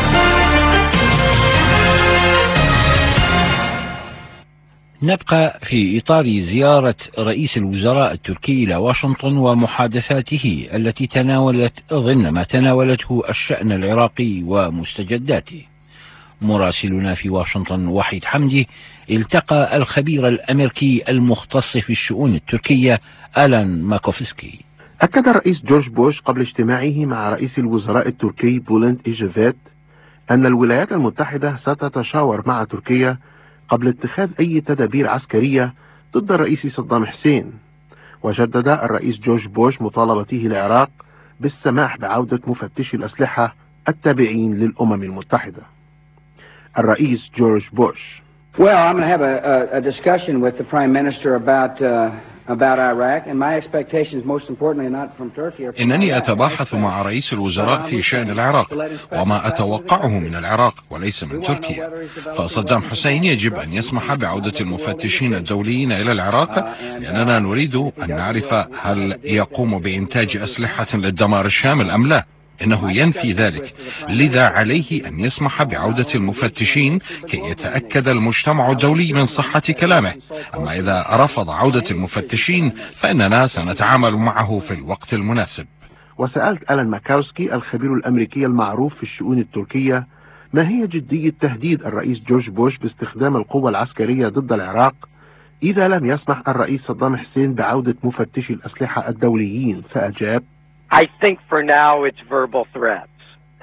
نبقى في إطار زيارة رئيس الوزراء التركي إلى واشنطن ومحادثاته التي تناولت ضمن ما تناولته الشأن العراقي ومستجداته. مراسلنا في واشنطن وحيد حمدي التقى الخبير الأمريكي المختص في الشؤون التركية ألان ماكوفسكي. أكد الرئيس جورج بوش قبل اجتماعه مع رئيس الوزراء التركي بولند إيجافيت أن الولايات المتحدة ستتشاور مع تركيا قبل اتخاذ أي تدابير عسكرية ضد الرئيس صدام حسين. وجدد الرئيس جورج بوش مطالبته العراق بالسماح بعودة مفتشي الأسلحة التابعين للأمم المتحدة. الرئيس جورج بوش: Well, I'm going to have a discussion with the Prime Minister about Iraq, and my expectations, most importantly, not from Turkey. إنني أتباحث مع رئيس الوزراء في شأن العراق وما أتوقعه من العراق وليس من تركيا. فصدام حسين يجب أن يسمح بعودة المفتشين الدوليين إلى العراق، لأننا نريد أن نعرف هل يقوم بإنتاج أسلحة للدمار الشامل أم لا. إنه ينفي ذلك، لذا عليه أن يسمح بعودة المفتشين كي يتأكد المجتمع الدولي من صحة كلامه. أما إذا رفض عودة المفتشين فإننا سنتعامل معه في الوقت المناسب. وسألت ألان ماكوفسكي الخبير الأمريكي المعروف في الشؤون التركية ما هي جدية تهديد الرئيس جورج بوش باستخدام القوة العسكرية ضد العراق إذا لم يسمح الرئيس صدام حسين بعودة مفتشي الأسلحة الدوليين. فأجاب: I think for now it's verbal threats,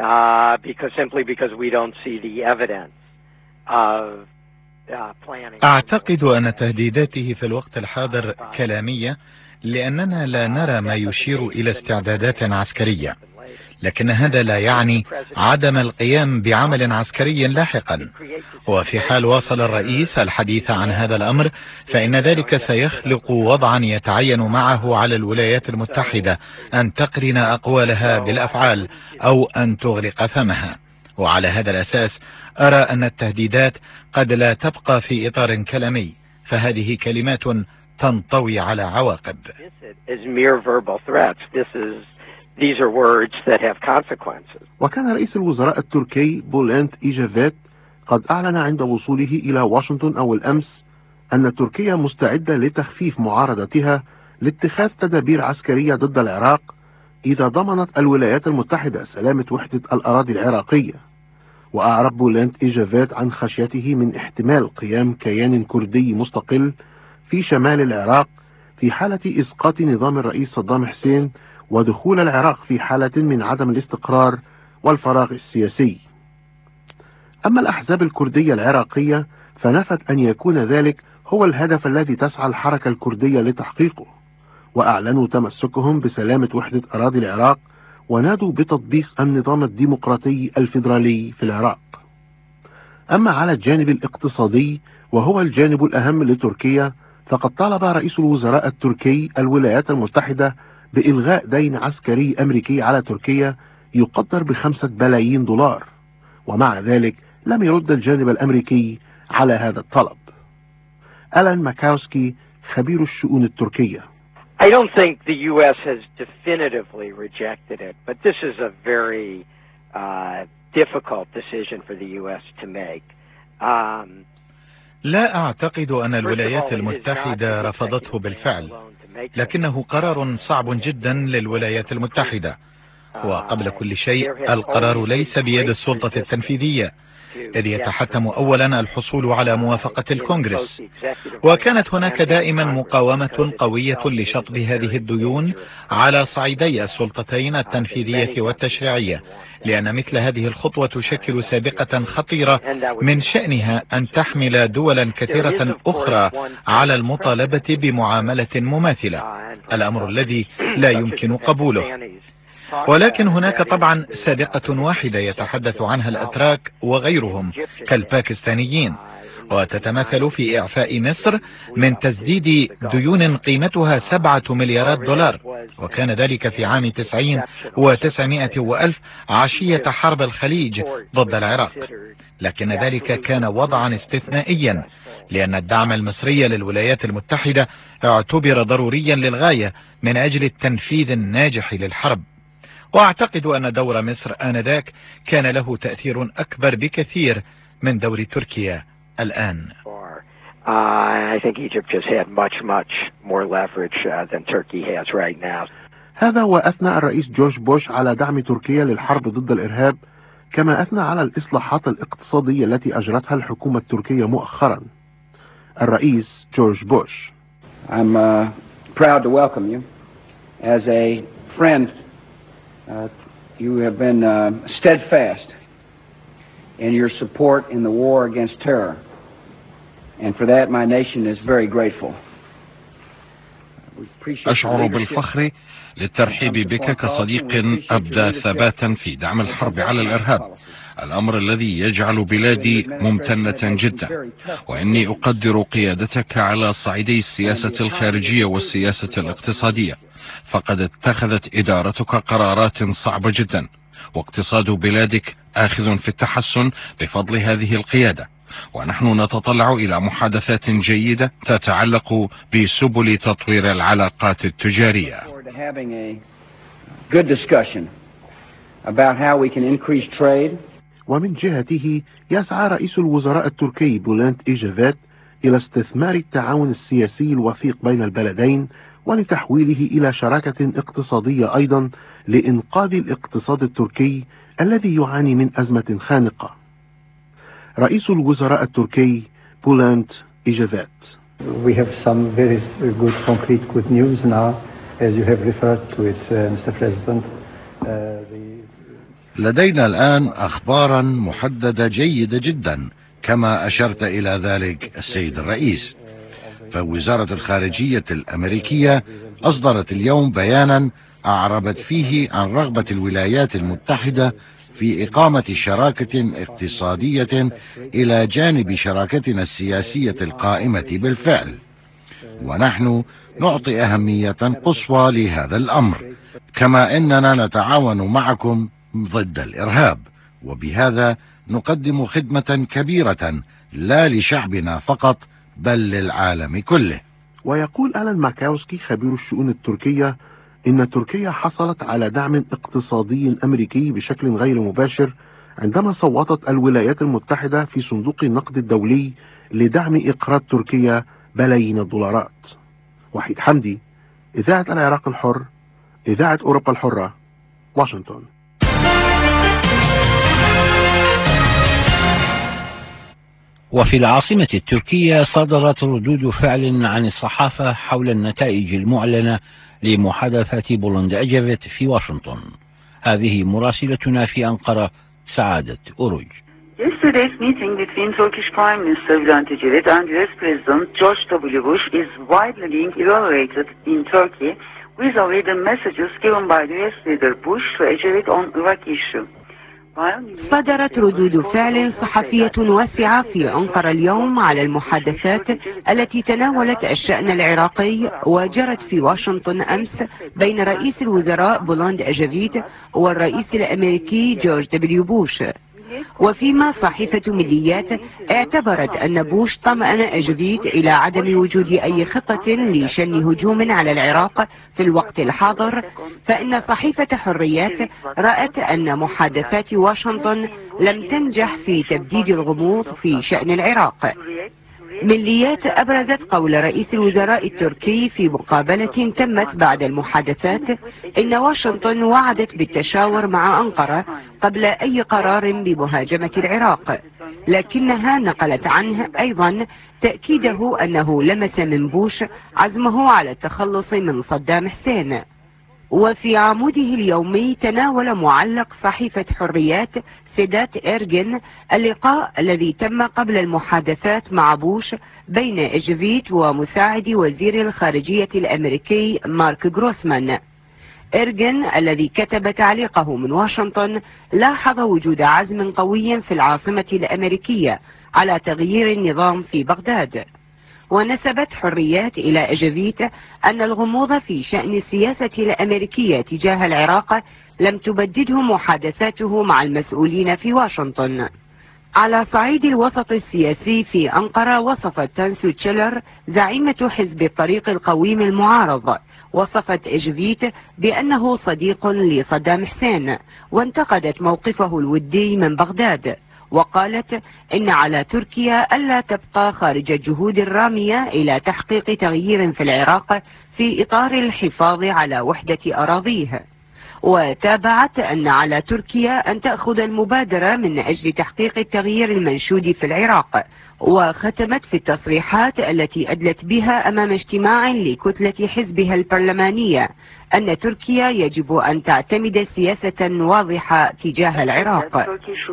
because we don't see the evidence of planning. أعتقد أن تهديداته في الوقت الحاضر كلامية، لأننا لا نرى ما يشير إلى استعدادات عسكرية، لكن هذا لا يعني عدم القيام بعمل عسكري لاحقا. وفي حال واصل الرئيس الحديث عن هذا الأمر فإن ذلك سيخلق وضعا يتعين معه على الولايات المتحدة أن تقرن أقوالها بالأفعال أو أن تغلق فمها. وعلى هذا الأساس أرى أن التهديدات قد لا تبقى في إطار كلامي، فهذه كلمات تنطوي على عواقب. These are words that have consequences. وكان رئيس الوزراء التركي بولند إيجافيت قد أعلن عند وصوله إلى واشنطن أول أمس أن تركيا مستعدة لتخفيف معارضتها لاتخاذ تدابير عسكرية ضد العراق إذا ضمنت الولايات المتحدة سلامة وحدة الأراضي العراقية. وأعرب بولند إيجافيت عن خشيته من احتمال قيام كيان كردي مستقل في شمال العراق في حالة إسقاط نظام الرئيس صدام حسين ودخول العراق في حالة من عدم الاستقرار والفراغ السياسي. أما الأحزاب الكردية العراقية فنفت أن يكون ذلك هو الهدف الذي تسعى الحركة الكردية لتحقيقه، وأعلنوا تمسكهم بسلامة وحدة أراضي العراق، ونادوا بتطبيق النظام الديمقراطي الفيدرالي في العراق. أما على الجانب الاقتصادي وهو الجانب الأهم لتركيا، فقد طالب رئيس الوزراء التركي الولايات المتحدة بإلغاء دين عسكري أمريكي على تركيا يقدر ب5 بلايين دولار، ومع ذلك لم يرد الجانب الأمريكي على هذا الطلب. ألان ماكاوسكي خبير الشؤون التركية: I don't think the U.S. has definitively rejected it, but this is a very difficult decision for the U.S. to make. لا أعتقد أن الولايات المتحدة رفضته بالفعل، لكنه قرار صعب جدا للولايات المتحدة. وقبل كل شيء القرار ليس بيد السلطة التنفيذية، إذ يتحتم أولا الحصول على موافقة الكونغرس، وكانت هناك دائما مقاومة قوية لشطب هذه الديون على صعيدي السلطتين التنفيذية والتشريعية، لأن مثل هذه الخطوة تشكل سابقة خطيرة من شأنها أن تحمل دولا كثيرة أخرى على المطالبة بمعاملة مماثلة، الأمر الذي لا يمكن قبوله. ولكن هناك طبعا سابقة واحدة يتحدث عنها الأتراك وغيرهم كالباكستانيين، وتتمثل في إعفاء مصر من تسديد ديون قيمتها 7 مليارات دولار، وكان ذلك في عام 90 و900 وألف عشية حرب الخليج ضد العراق. لكن ذلك كان وضعا استثنائيا، لأن الدعم المصري للولايات المتحدة اعتبر ضروريا للغاية من أجل التنفيذ الناجح للحرب. وأعتقد أن دور مصر آنذاك كان له تأثير أكبر بكثير من دور تركيا الآن. هذا وأثنى الرئيس جورج بوش على دعم تركيا للحرب ضد الإرهاب، كما أثنى على الإصلاحات الاقتصادية التي أجرتها الحكومة التركية مؤخرا. الرئيس جورج بوش: I'm proud to welcome you as a friend. You have been steadfast in your support in the war against terror, and for that my nation is very grateful. أشعر بالفخر للترحيب بك كصديق أبدى ثباتا في دعم الحرب على الإرهاب، الأمر الذي يجعل بلادي ممتنة جدا، وإني أقدر قيادتك على صعيدي السياسة الخارجية والسياسة الاقتصادية، فقد اتخذت إدارتك قرارات صعبة جدا، واقتصاد بلادك آخذ في التحسن بفضل هذه القيادة، ونحن نتطلع إلى محادثات جيدة تتعلق بسبل تطوير العلاقات التجارية. ومن جهته يسعى رئيس الوزراء التركي بولنت إيجافيت إلى استثمار التعاون السياسي الوثيق بين البلدين ولتحويله إلى شراكة اقتصادية أيضا لإنقاذ الاقتصاد التركي الذي يعاني من أزمة خانقة. رئيس الوزراء التركي بولنت إيجافيت: We have some very good news now, as you have referred to it, Mr. President. لدينا الآن أخبارا محددة جيدة جدا كما أشرت إلى ذلك السيد الرئيس. فوزارة الخارجية الأمريكية أصدرت اليوم بيانا أعربت فيه عن رغبة الولايات المتحدة في إقامة شراكة اقتصادية إلى جانب شراكتنا السياسية القائمة بالفعل، ونحن نعطي أهمية قصوى لهذا الأمر، كما أننا نتعاون معكم ضد الإرهاب، وبهذا نقدم خدمة كبيرة لا لشعبنا فقط بل للعالم كله. ويقول ألان ماكاوسكي خبير الشؤون التركية إن تركيا حصلت على دعم اقتصادي أمريكي بشكل غير مباشر عندما صوتت الولايات المتحدة في صندوق النقد الدولي لدعم إقراض تركيا بلايين الدولارات. وحيد حمدي، إذاعة العراق الحر، إذاعة أوروبا الحرة، واشنطن. وفي العاصمة التركية صدرت ردود فعل عن الصحافة حول النتائج المعلنة لمحادثات بولند إيجافيت في واشنطن. هذه مراسلتنا في أنقرة سعادة أوروج. Yesterday's meeting between Turkish Prime Minister Bülent Ecevit and US President George W. Bush is widely being evaluated in Turkey vis-à-vis the messages given by the US leader Bush to Ecevit on Iraq issue. صدرت ردود فعل صحفية واسعة في أنقرة اليوم على المحادثات التي تناولت الشأن العراقي وجرت في واشنطن أمس بين رئيس الوزراء بولند أجافيت والرئيس الأمريكي جورج دبليو بوش. وفيما صحيفة مليات اعتبرت أن بوش طمأن أجافيت إلى عدم وجود أي خطة لشن هجوم على العراق في الوقت الحاضر، فإن صحيفة حريات رأت أن محادثات واشنطن لم تنجح في تبديد الغموض في شأن العراق. مليات أبرزت قول رئيس الوزراء التركي في مقابلة تمت بعد المحادثات إن واشنطن وعدت بالتشاور مع أنقرة قبل أي قرار بمهاجمة العراق، لكنها نقلت عنه أيضا تأكيده أنه لمس من بوش عزمه على التخلص من صدام حسين. وفي عموده اليومي تناول معلق صحيفة حريات سيدات إيرجن اللقاء الذي تم قبل المحادثات مع بوش بين إجافيت ومساعد وزير الخارجية الأمريكي مارك جروسمان. إيرجن الذي كتب تعليقه من واشنطن لاحظ وجود عزم قوي في العاصمة الأمريكية على تغيير النظام في بغداد. ونسبت حريات إلى أجافيت أن الغموض في شأن السياسة الأمريكية تجاه العراق لم تبدده محادثاته مع المسؤولين في واشنطن. على صعيد الوسط السياسي في أنقرة وصفت تانسو تشيلر زعيمة حزب الطريق القويم المعارض وصفت أجافيت بأنه صديق لصدام حسين، وانتقدت موقفه الودي من بغداد، وقالت إن على تركيا ألا تبقى خارج الجهود الرامية إلى تحقيق تغيير في العراق في إطار الحفاظ على وحدة أراضيه. وتابعت أن على تركيا أن تأخذ المبادرة من أجل تحقيق التغيير المنشود في العراق. وختمت في التصريحات التي أدلت بها أمام اجتماع لكتلة حزبها البرلمانية أن تركيا يجب أن تعتمد سياسة واضحة تجاه العراق.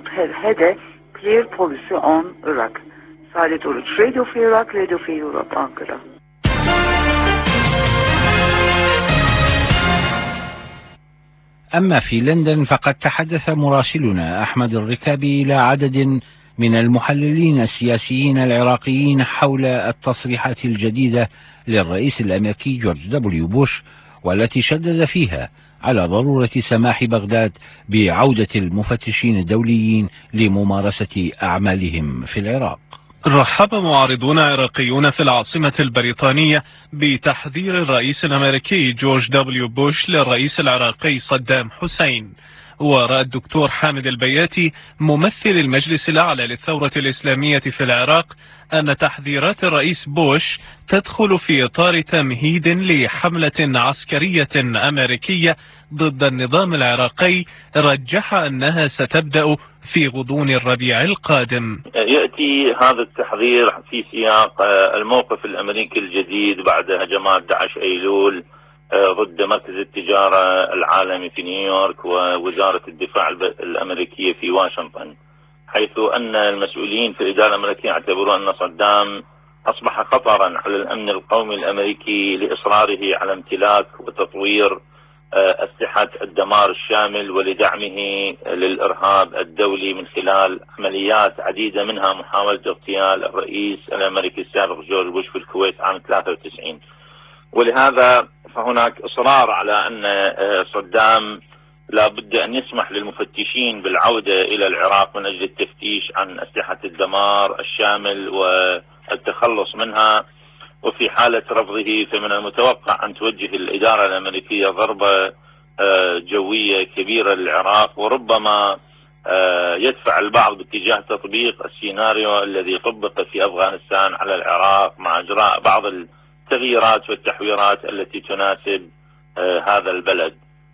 أما في لندن فقد تحدث مراسلنا أحمد الركابي إلى عدد من المحللين السياسيين العراقيين حول التصريحات الجديدة للرئيس الأمريكي جورج دبليو بوش، والتي شدد فيها على ضرورة سماح بغداد بعودة المفتشين الدوليين لممارسة أعمالهم في العراق. رحب معارضون عراقيون في العاصمة البريطانية بتحذير الرئيس الأمريكي جورج دبليو بوش للرئيس العراقي صدام حسين. ورأى الدكتور حامد البياتي ممثل المجلس الأعلى للثورة الإسلامية في العراق أن تحذيرات الرئيس بوش تدخل في إطار تمهيد لحملة عسكرية أمريكية ضد النظام العراقي، رجح أنها ستبدأ في غضون الربيع القادم. يأتي هذا التحذير في سياق الموقف الأمريكي الجديد بعد هجمات 11 أيلول ضد مركز التجارة العالمي في نيويورك ووزارة الدفاع الأمريكية في واشنطن، حيث أن المسؤولين في الإدارة الأمريكية اعتبروا أن صدام أصبح خطرا على الأمن القومي الأمريكي لإصراره على امتلاك وتطوير أسلحة الدمار الشامل ولدعمه للإرهاب الدولي من خلال عمليات عديدة، منها محاولة اغتيال الرئيس الأمريكي السابق جورج بوش في الكويت عام 93. ولهذا فهناك إصرار على أن صدام لا بد أن يسمح للمفتشين بالعودة إلى العراق من أجل التفتيش عن أسلحة الدمار الشامل والتخلص منها، وفي حالة رفضه فمن المتوقع أن توجه الإدارة الأمريكية ضربة جوية كبيرة للعراق، وربما يدفع البعض باتجاه تطبيق السيناريو الذي طبق في أفغانستان على العراق مع إجراء بعض التغييرات والتحويرات التي تناسب هذا البلد.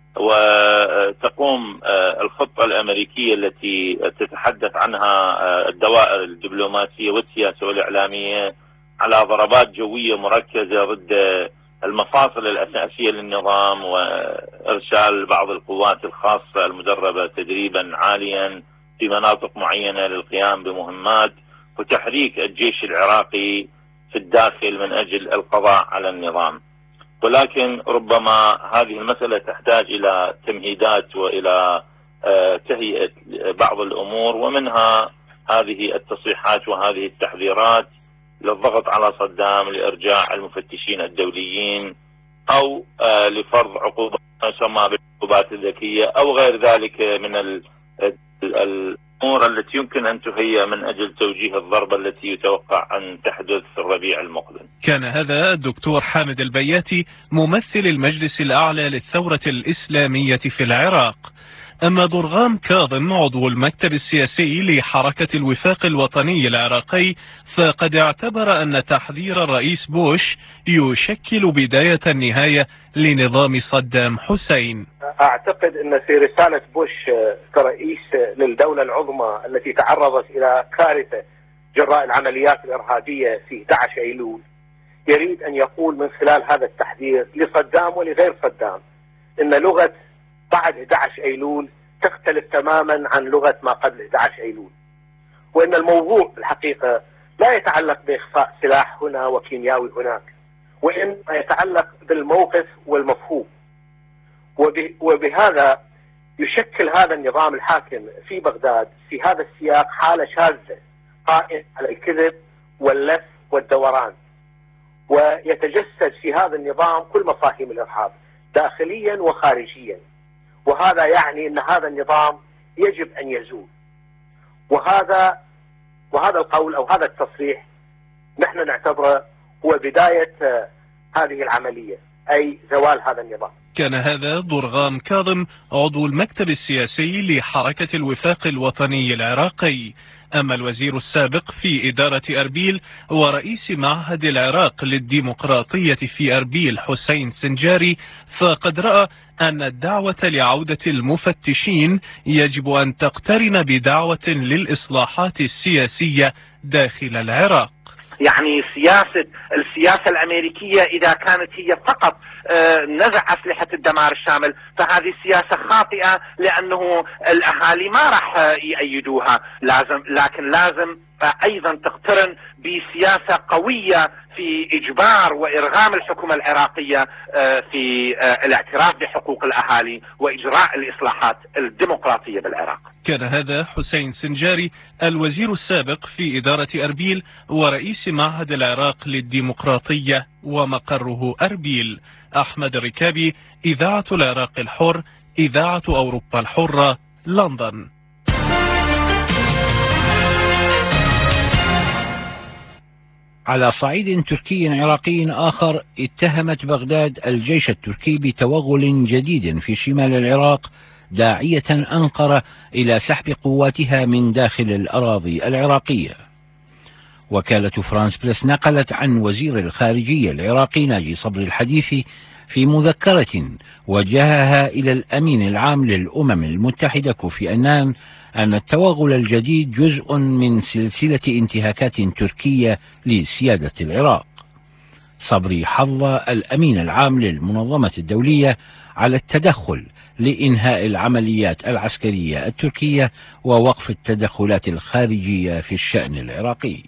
وتقوم الخطة الأمريكية التي تتحدث عنها الدوائر الدبلوماسية والسياسة والإعلامية على ضربات جوية مركزة ضد المفاصل الأساسية للنظام، وإرسال بعض القوات الخاصة المدربة تدريبا عاليا في مناطق معينة للقيام بمهمات وتحريك الجيش العراقي في الداخل من أجل القضاء على النظام. ولكن ربما هذه المسألة تحتاج إلى تمهيدات وإلى تهيئة بعض الأمور، ومنها هذه التصريحات وهذه التحذيرات للضغط على صدام لإرجاع المفتشين الدوليين أو لفرض عقوبات تسمى بالعقوبات الذكية أو غير ذلك من الأمور التي يمكن أن تهيأ من أجل توجيه الضربة التي يتوقع أن تحدث في الربيع المقبل. كان هذا الدكتور حامد البياتي ممثل المجلس الأعلى للثورة الإسلامية في العراق. أما ضرغام كاظم عضو المكتب السياسي لحركة الوفاق الوطني العراقي فقد اعتبر أن تحذير الرئيس بوش يشكل بداية النهاية لنظام صدام حسين. أعتقد أن في رسالة بوش كرئيس للدولة العظمى التي تعرضت إلى كارثة جراء العمليات الإرهابية في 11 أيلول يريد أن يقول من خلال هذا التحذير لصدام ولغير صدام أن لغة بعد 11 أيلول تختلف تماما عن لغة ما قبل 11 أيلول، وأن الموضوع الحقيقة لا يتعلق بإخفاء سلاح هنا وكيمياوي هناك، وإنما يتعلق بالموقف والمفهوم. وبهذا يشكل هذا النظام الحاكم في بغداد في هذا السياق حالة شاذة قائمة على الكذب واللف والدوران، ويتجسد في هذا النظام كل مفاهيم الإرهاب داخليا وخارجيا، وهذا يعني أن هذا النظام يجب أن يزول. وهذا القول أو هذا التصريح نحن نعتبره هو بداية هذه العملية، أي زوال هذا النظام. كان هذا ضرغام كاظم عضو المكتب السياسي لحركة الوفاق الوطني العراقي. أما الوزير السابق في إدارة أربيل ورئيس معهد العراق للديمقراطية في أربيل حسين سنجاري فقد رأى أن الدعوة لعودة المفتشين يجب أن تقترن بدعوة للإصلاحات السياسية داخل العراق. يعني السياسة الأمريكية إذا كانت هي فقط نزع أسلحة الدمار الشامل فهذه سياسة خاطئة، لأنه الأهالي ما راح يأيدوها، لكن لازم أيضا تقترن بسياسة قوية في إجبار وإرغام الحكومة العراقية في الاعتراف بحقوق الأهالي وإجراء الإصلاحات الديمقراطية بالعراق. كان هذا حسين سنجاري الوزير السابق في إدارة أربيل ورئيس معهد العراق للديمقراطية ومقره أربيل. أحمد الركابي، إذاعة العراق الحر، إذاعة أوروبا الحرة، لندن. على صعيد تركي عراقي آخر، اتهمت بغداد الجيش التركي بتوغل جديد في شمال العراق، داعية أنقرة إلى سحب قواتها من داخل الأراضي العراقية. وكالة فرانس بريس نقلت عن وزير الخارجية العراقي ناجي صبري الحديث في مذكرة وجهها إلى الأمين العام للأمم المتحدة كوفي أنان أن التوغل الجديد جزء من سلسلة انتهاكات تركية لسيادة العراق. صبري حض الأمين العام للمنظمة الدولية على التدخل لإنهاء العمليات العسكرية التركية ووقف التدخلات الخارجية في الشأن العراقي.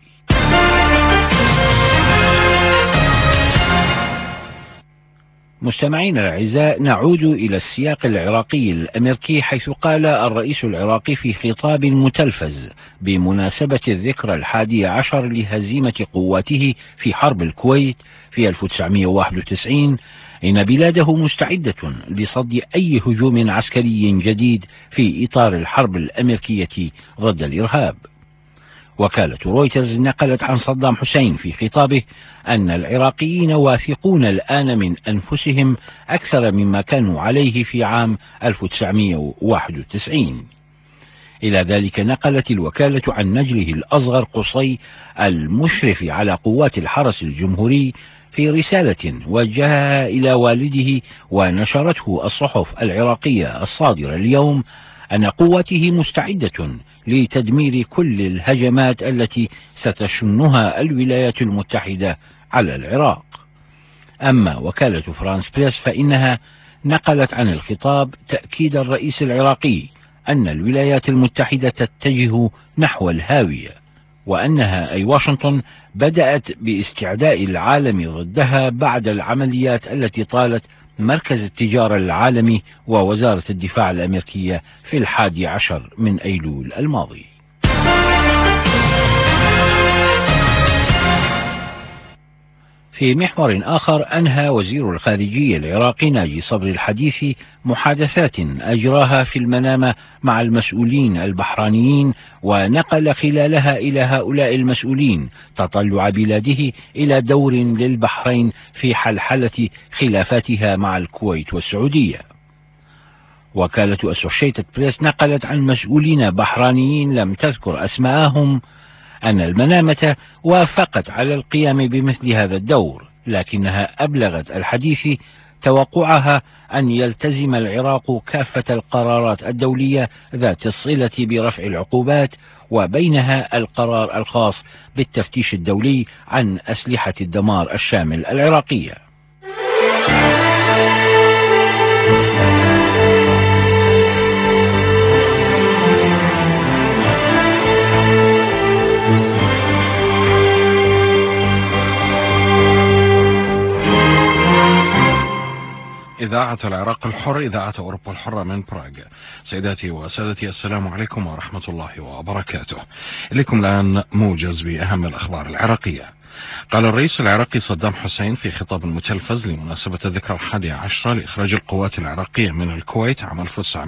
مستمعين الأعزاء، نعود إلى السياق العراقي الأمريكي، حيث قال الرئيس العراقي في خطاب متلفز بمناسبة الذكرى 11 لهزيمة قواته في حرب الكويت في 1991 إن بلاده مستعدة لصد أي هجوم عسكري جديد في إطار الحرب الأمريكية ضد الإرهاب. وكالة رويترز نقلت عن صدام حسين في خطابه أن العراقيين واثقون الآن من أنفسهم أكثر مما كانوا عليه في عام 1991. إلى ذلك نقلت الوكالة عن نجله الأصغر قصي المشرف على قوات الحرس الجمهوري في رسالة وجهها إلى والده ونشرته الصحف العراقية الصادرة اليوم أن قواته مستعدة لتدمير كل الهجمات التي ستشنها الولايات المتحدة على العراق. أما وكالة فرانس بريس فإنها نقلت عن الخطاب تأكيد الرئيس العراقي أن الولايات المتحدة تتجه نحو الهاوية، وأنها أي واشنطن بدأت باستعداء العالم ضدها بعد العمليات التي طالت مركز التجارة العالمي ووزارة الدفاع الأمريكية في 11 من أيلول الماضي. في محور آخر، أنهى وزير الخارجية العراقي ناجي صبري الحديث محادثات أجراها في المنامة مع المسؤولين البحرانيين، ونقل خلالها إلى هؤلاء المسؤولين تطلع بلاده إلى دور للبحرين في حلحلة خلافاتها مع الكويت والسعودية. وكالة أسوشيتد بريس نقلت عن مسؤولين بحرانيين لم تذكر أسماءهم أن المنامة وافقت على القيام بمثل هذا الدور، لكنها أبلغت الحديث توقعها أن يلتزم العراق كافة القرارات الدولية ذات الصلة برفع العقوبات، وبينها القرار الخاص بالتفتيش الدولي عن أسلحة الدمار الشامل العراقية. إذاعة العراق الحر، إذاعة أوروبا الحرة من براغ. سيداتي وسادتي، السلام عليكم ورحمة الله وبركاته. إليكم الآن موجز بأهم الأخبار العراقية. قال الرئيس العراقي صدام حسين في خطاب متلفز لمناسبة الذكرى 11 لإخراج القوات العراقية من الكويت عام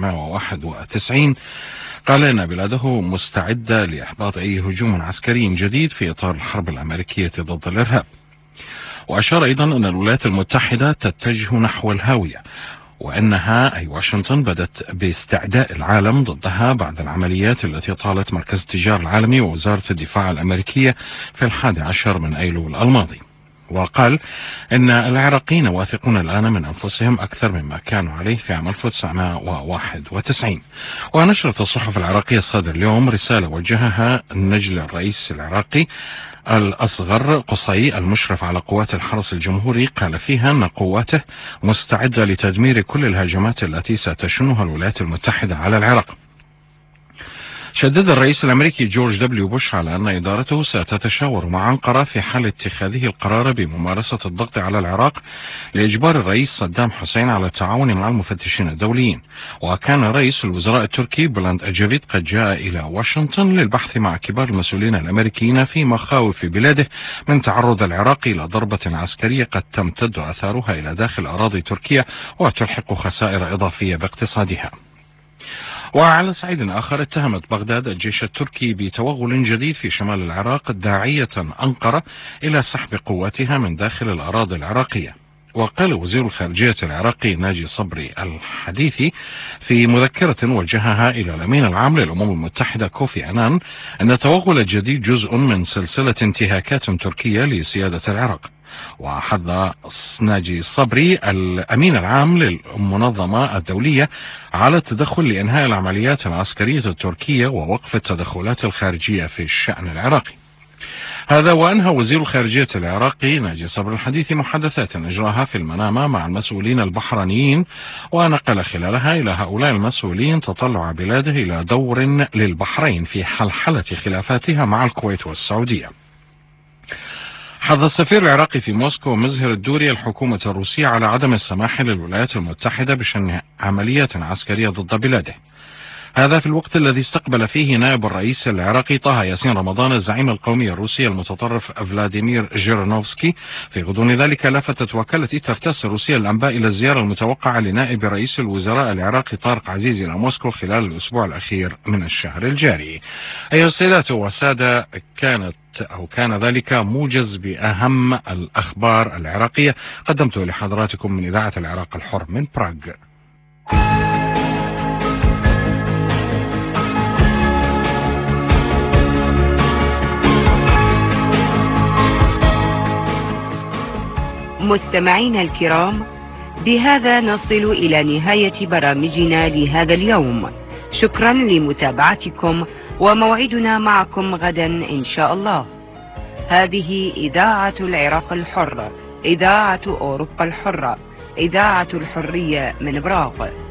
1991، قال إن بلاده مستعدة لإحباط أي هجوم عسكري جديد في إطار الحرب الأمريكية ضد الإرهاب. وأشار أيضا أن الولايات المتحدة تتجه نحو الهاوية، وأنها أي واشنطن بدأت باستعداء العالم ضدها بعد العمليات التي طالت مركز التجارة العالمي ووزارة الدفاع الأمريكية في 11 من أيلول الماضي. وقال إن العراقيين واثقون الآن من أنفسهم أكثر مما كانوا عليه في عام 1991. ونشرت الصحف العراقية الصادر اليوم رسالة وجهها نجل الرئيس العراقي الأصغر قصي المشرف على قوات الحرس الجمهوري، قال فيها أن قواته مستعدة لتدمير كل الهجمات التي ستشنها الولايات المتحدة على العراق. شدد الرئيس الأمريكي جورج دبليو بوش على أن إدارته ستتشاور مع أنقرة في حال اتخاذه القرار بممارسة الضغط على العراق لإجبار الرئيس صدام حسين على التعاون مع المفتشين الدوليين. وكان رئيس الوزراء التركي بولند أجافيت قد جاء إلى واشنطن للبحث مع كبار المسؤولين الأمريكيين في مخاوف بلاده من تعرض العراق إلى ضربة عسكرية قد تمتد أثارها إلى داخل أراضي تركيا وتلحق خسائر إضافية باقتصادها. وعلى صعيد آخر، اتهمت بغداد الجيش التركي بتوغل جديد في شمال العراق، داعية أنقرة إلى سحب قواتها من داخل الأراضي العراقية. وقال وزير الخارجية العراقي ناجي صبري الحديثي في مذكرة وجهها إلى الأمين العام للأمم المتحدة كوفي أنان أن التوغل الجديد جزء من سلسلة انتهاكات تركية لسيادة العراق. وحث ناجي صبري الأمين العام للمنظمة الدولية على التدخل لإنهاء العمليات العسكرية التركية ووقف التدخلات الخارجية في الشأن العراقي. هذا وأنهى وزير الخارجية العراقي ناجي صبري الحديث محادثات أجراها في المنامة مع المسؤولين البحرانيين، ونقل خلالها إلى هؤلاء المسؤولين تطلع بلاده إلى دور للبحرين في حلحلة خلافاتها مع الكويت والسعودية. حث السفير العراقي في موسكو مزهر الدوري الحكومة الروسية على عدم السماح للولايات المتحدة بشن عمليات عسكرية ضد بلاده، هذا في الوقت الذي استقبل فيه نائب الرئيس العراقي طه ياسين رمضان الزعيم القومي الروسي المتطرف فلاديمير جيرنوفسكي. في غضون ذلك لفتت وكالة ترتاس الروسية الأنباء إلى الزيارة المتوقعة لنائب رئيس الوزراء العراقي طارق عزيز إلى موسكو خلال الأسبوع الأخير من الشهر الجاري. أيها السيدات والسادة، كان ذلك موجز بأهم الأخبار العراقية قدمته لحضراتكم من إذاعة العراق الحر من براغ. مستمعينا الكرام، بهذا نصل إلى نهاية برامجنا لهذا اليوم. شكرا لمتابعتكم، وموعدنا معكم غدا إن شاء الله. هذه إذاعة العراق الحر، إذاعة أوروبا الحرة، إذاعة الحرية من براغ.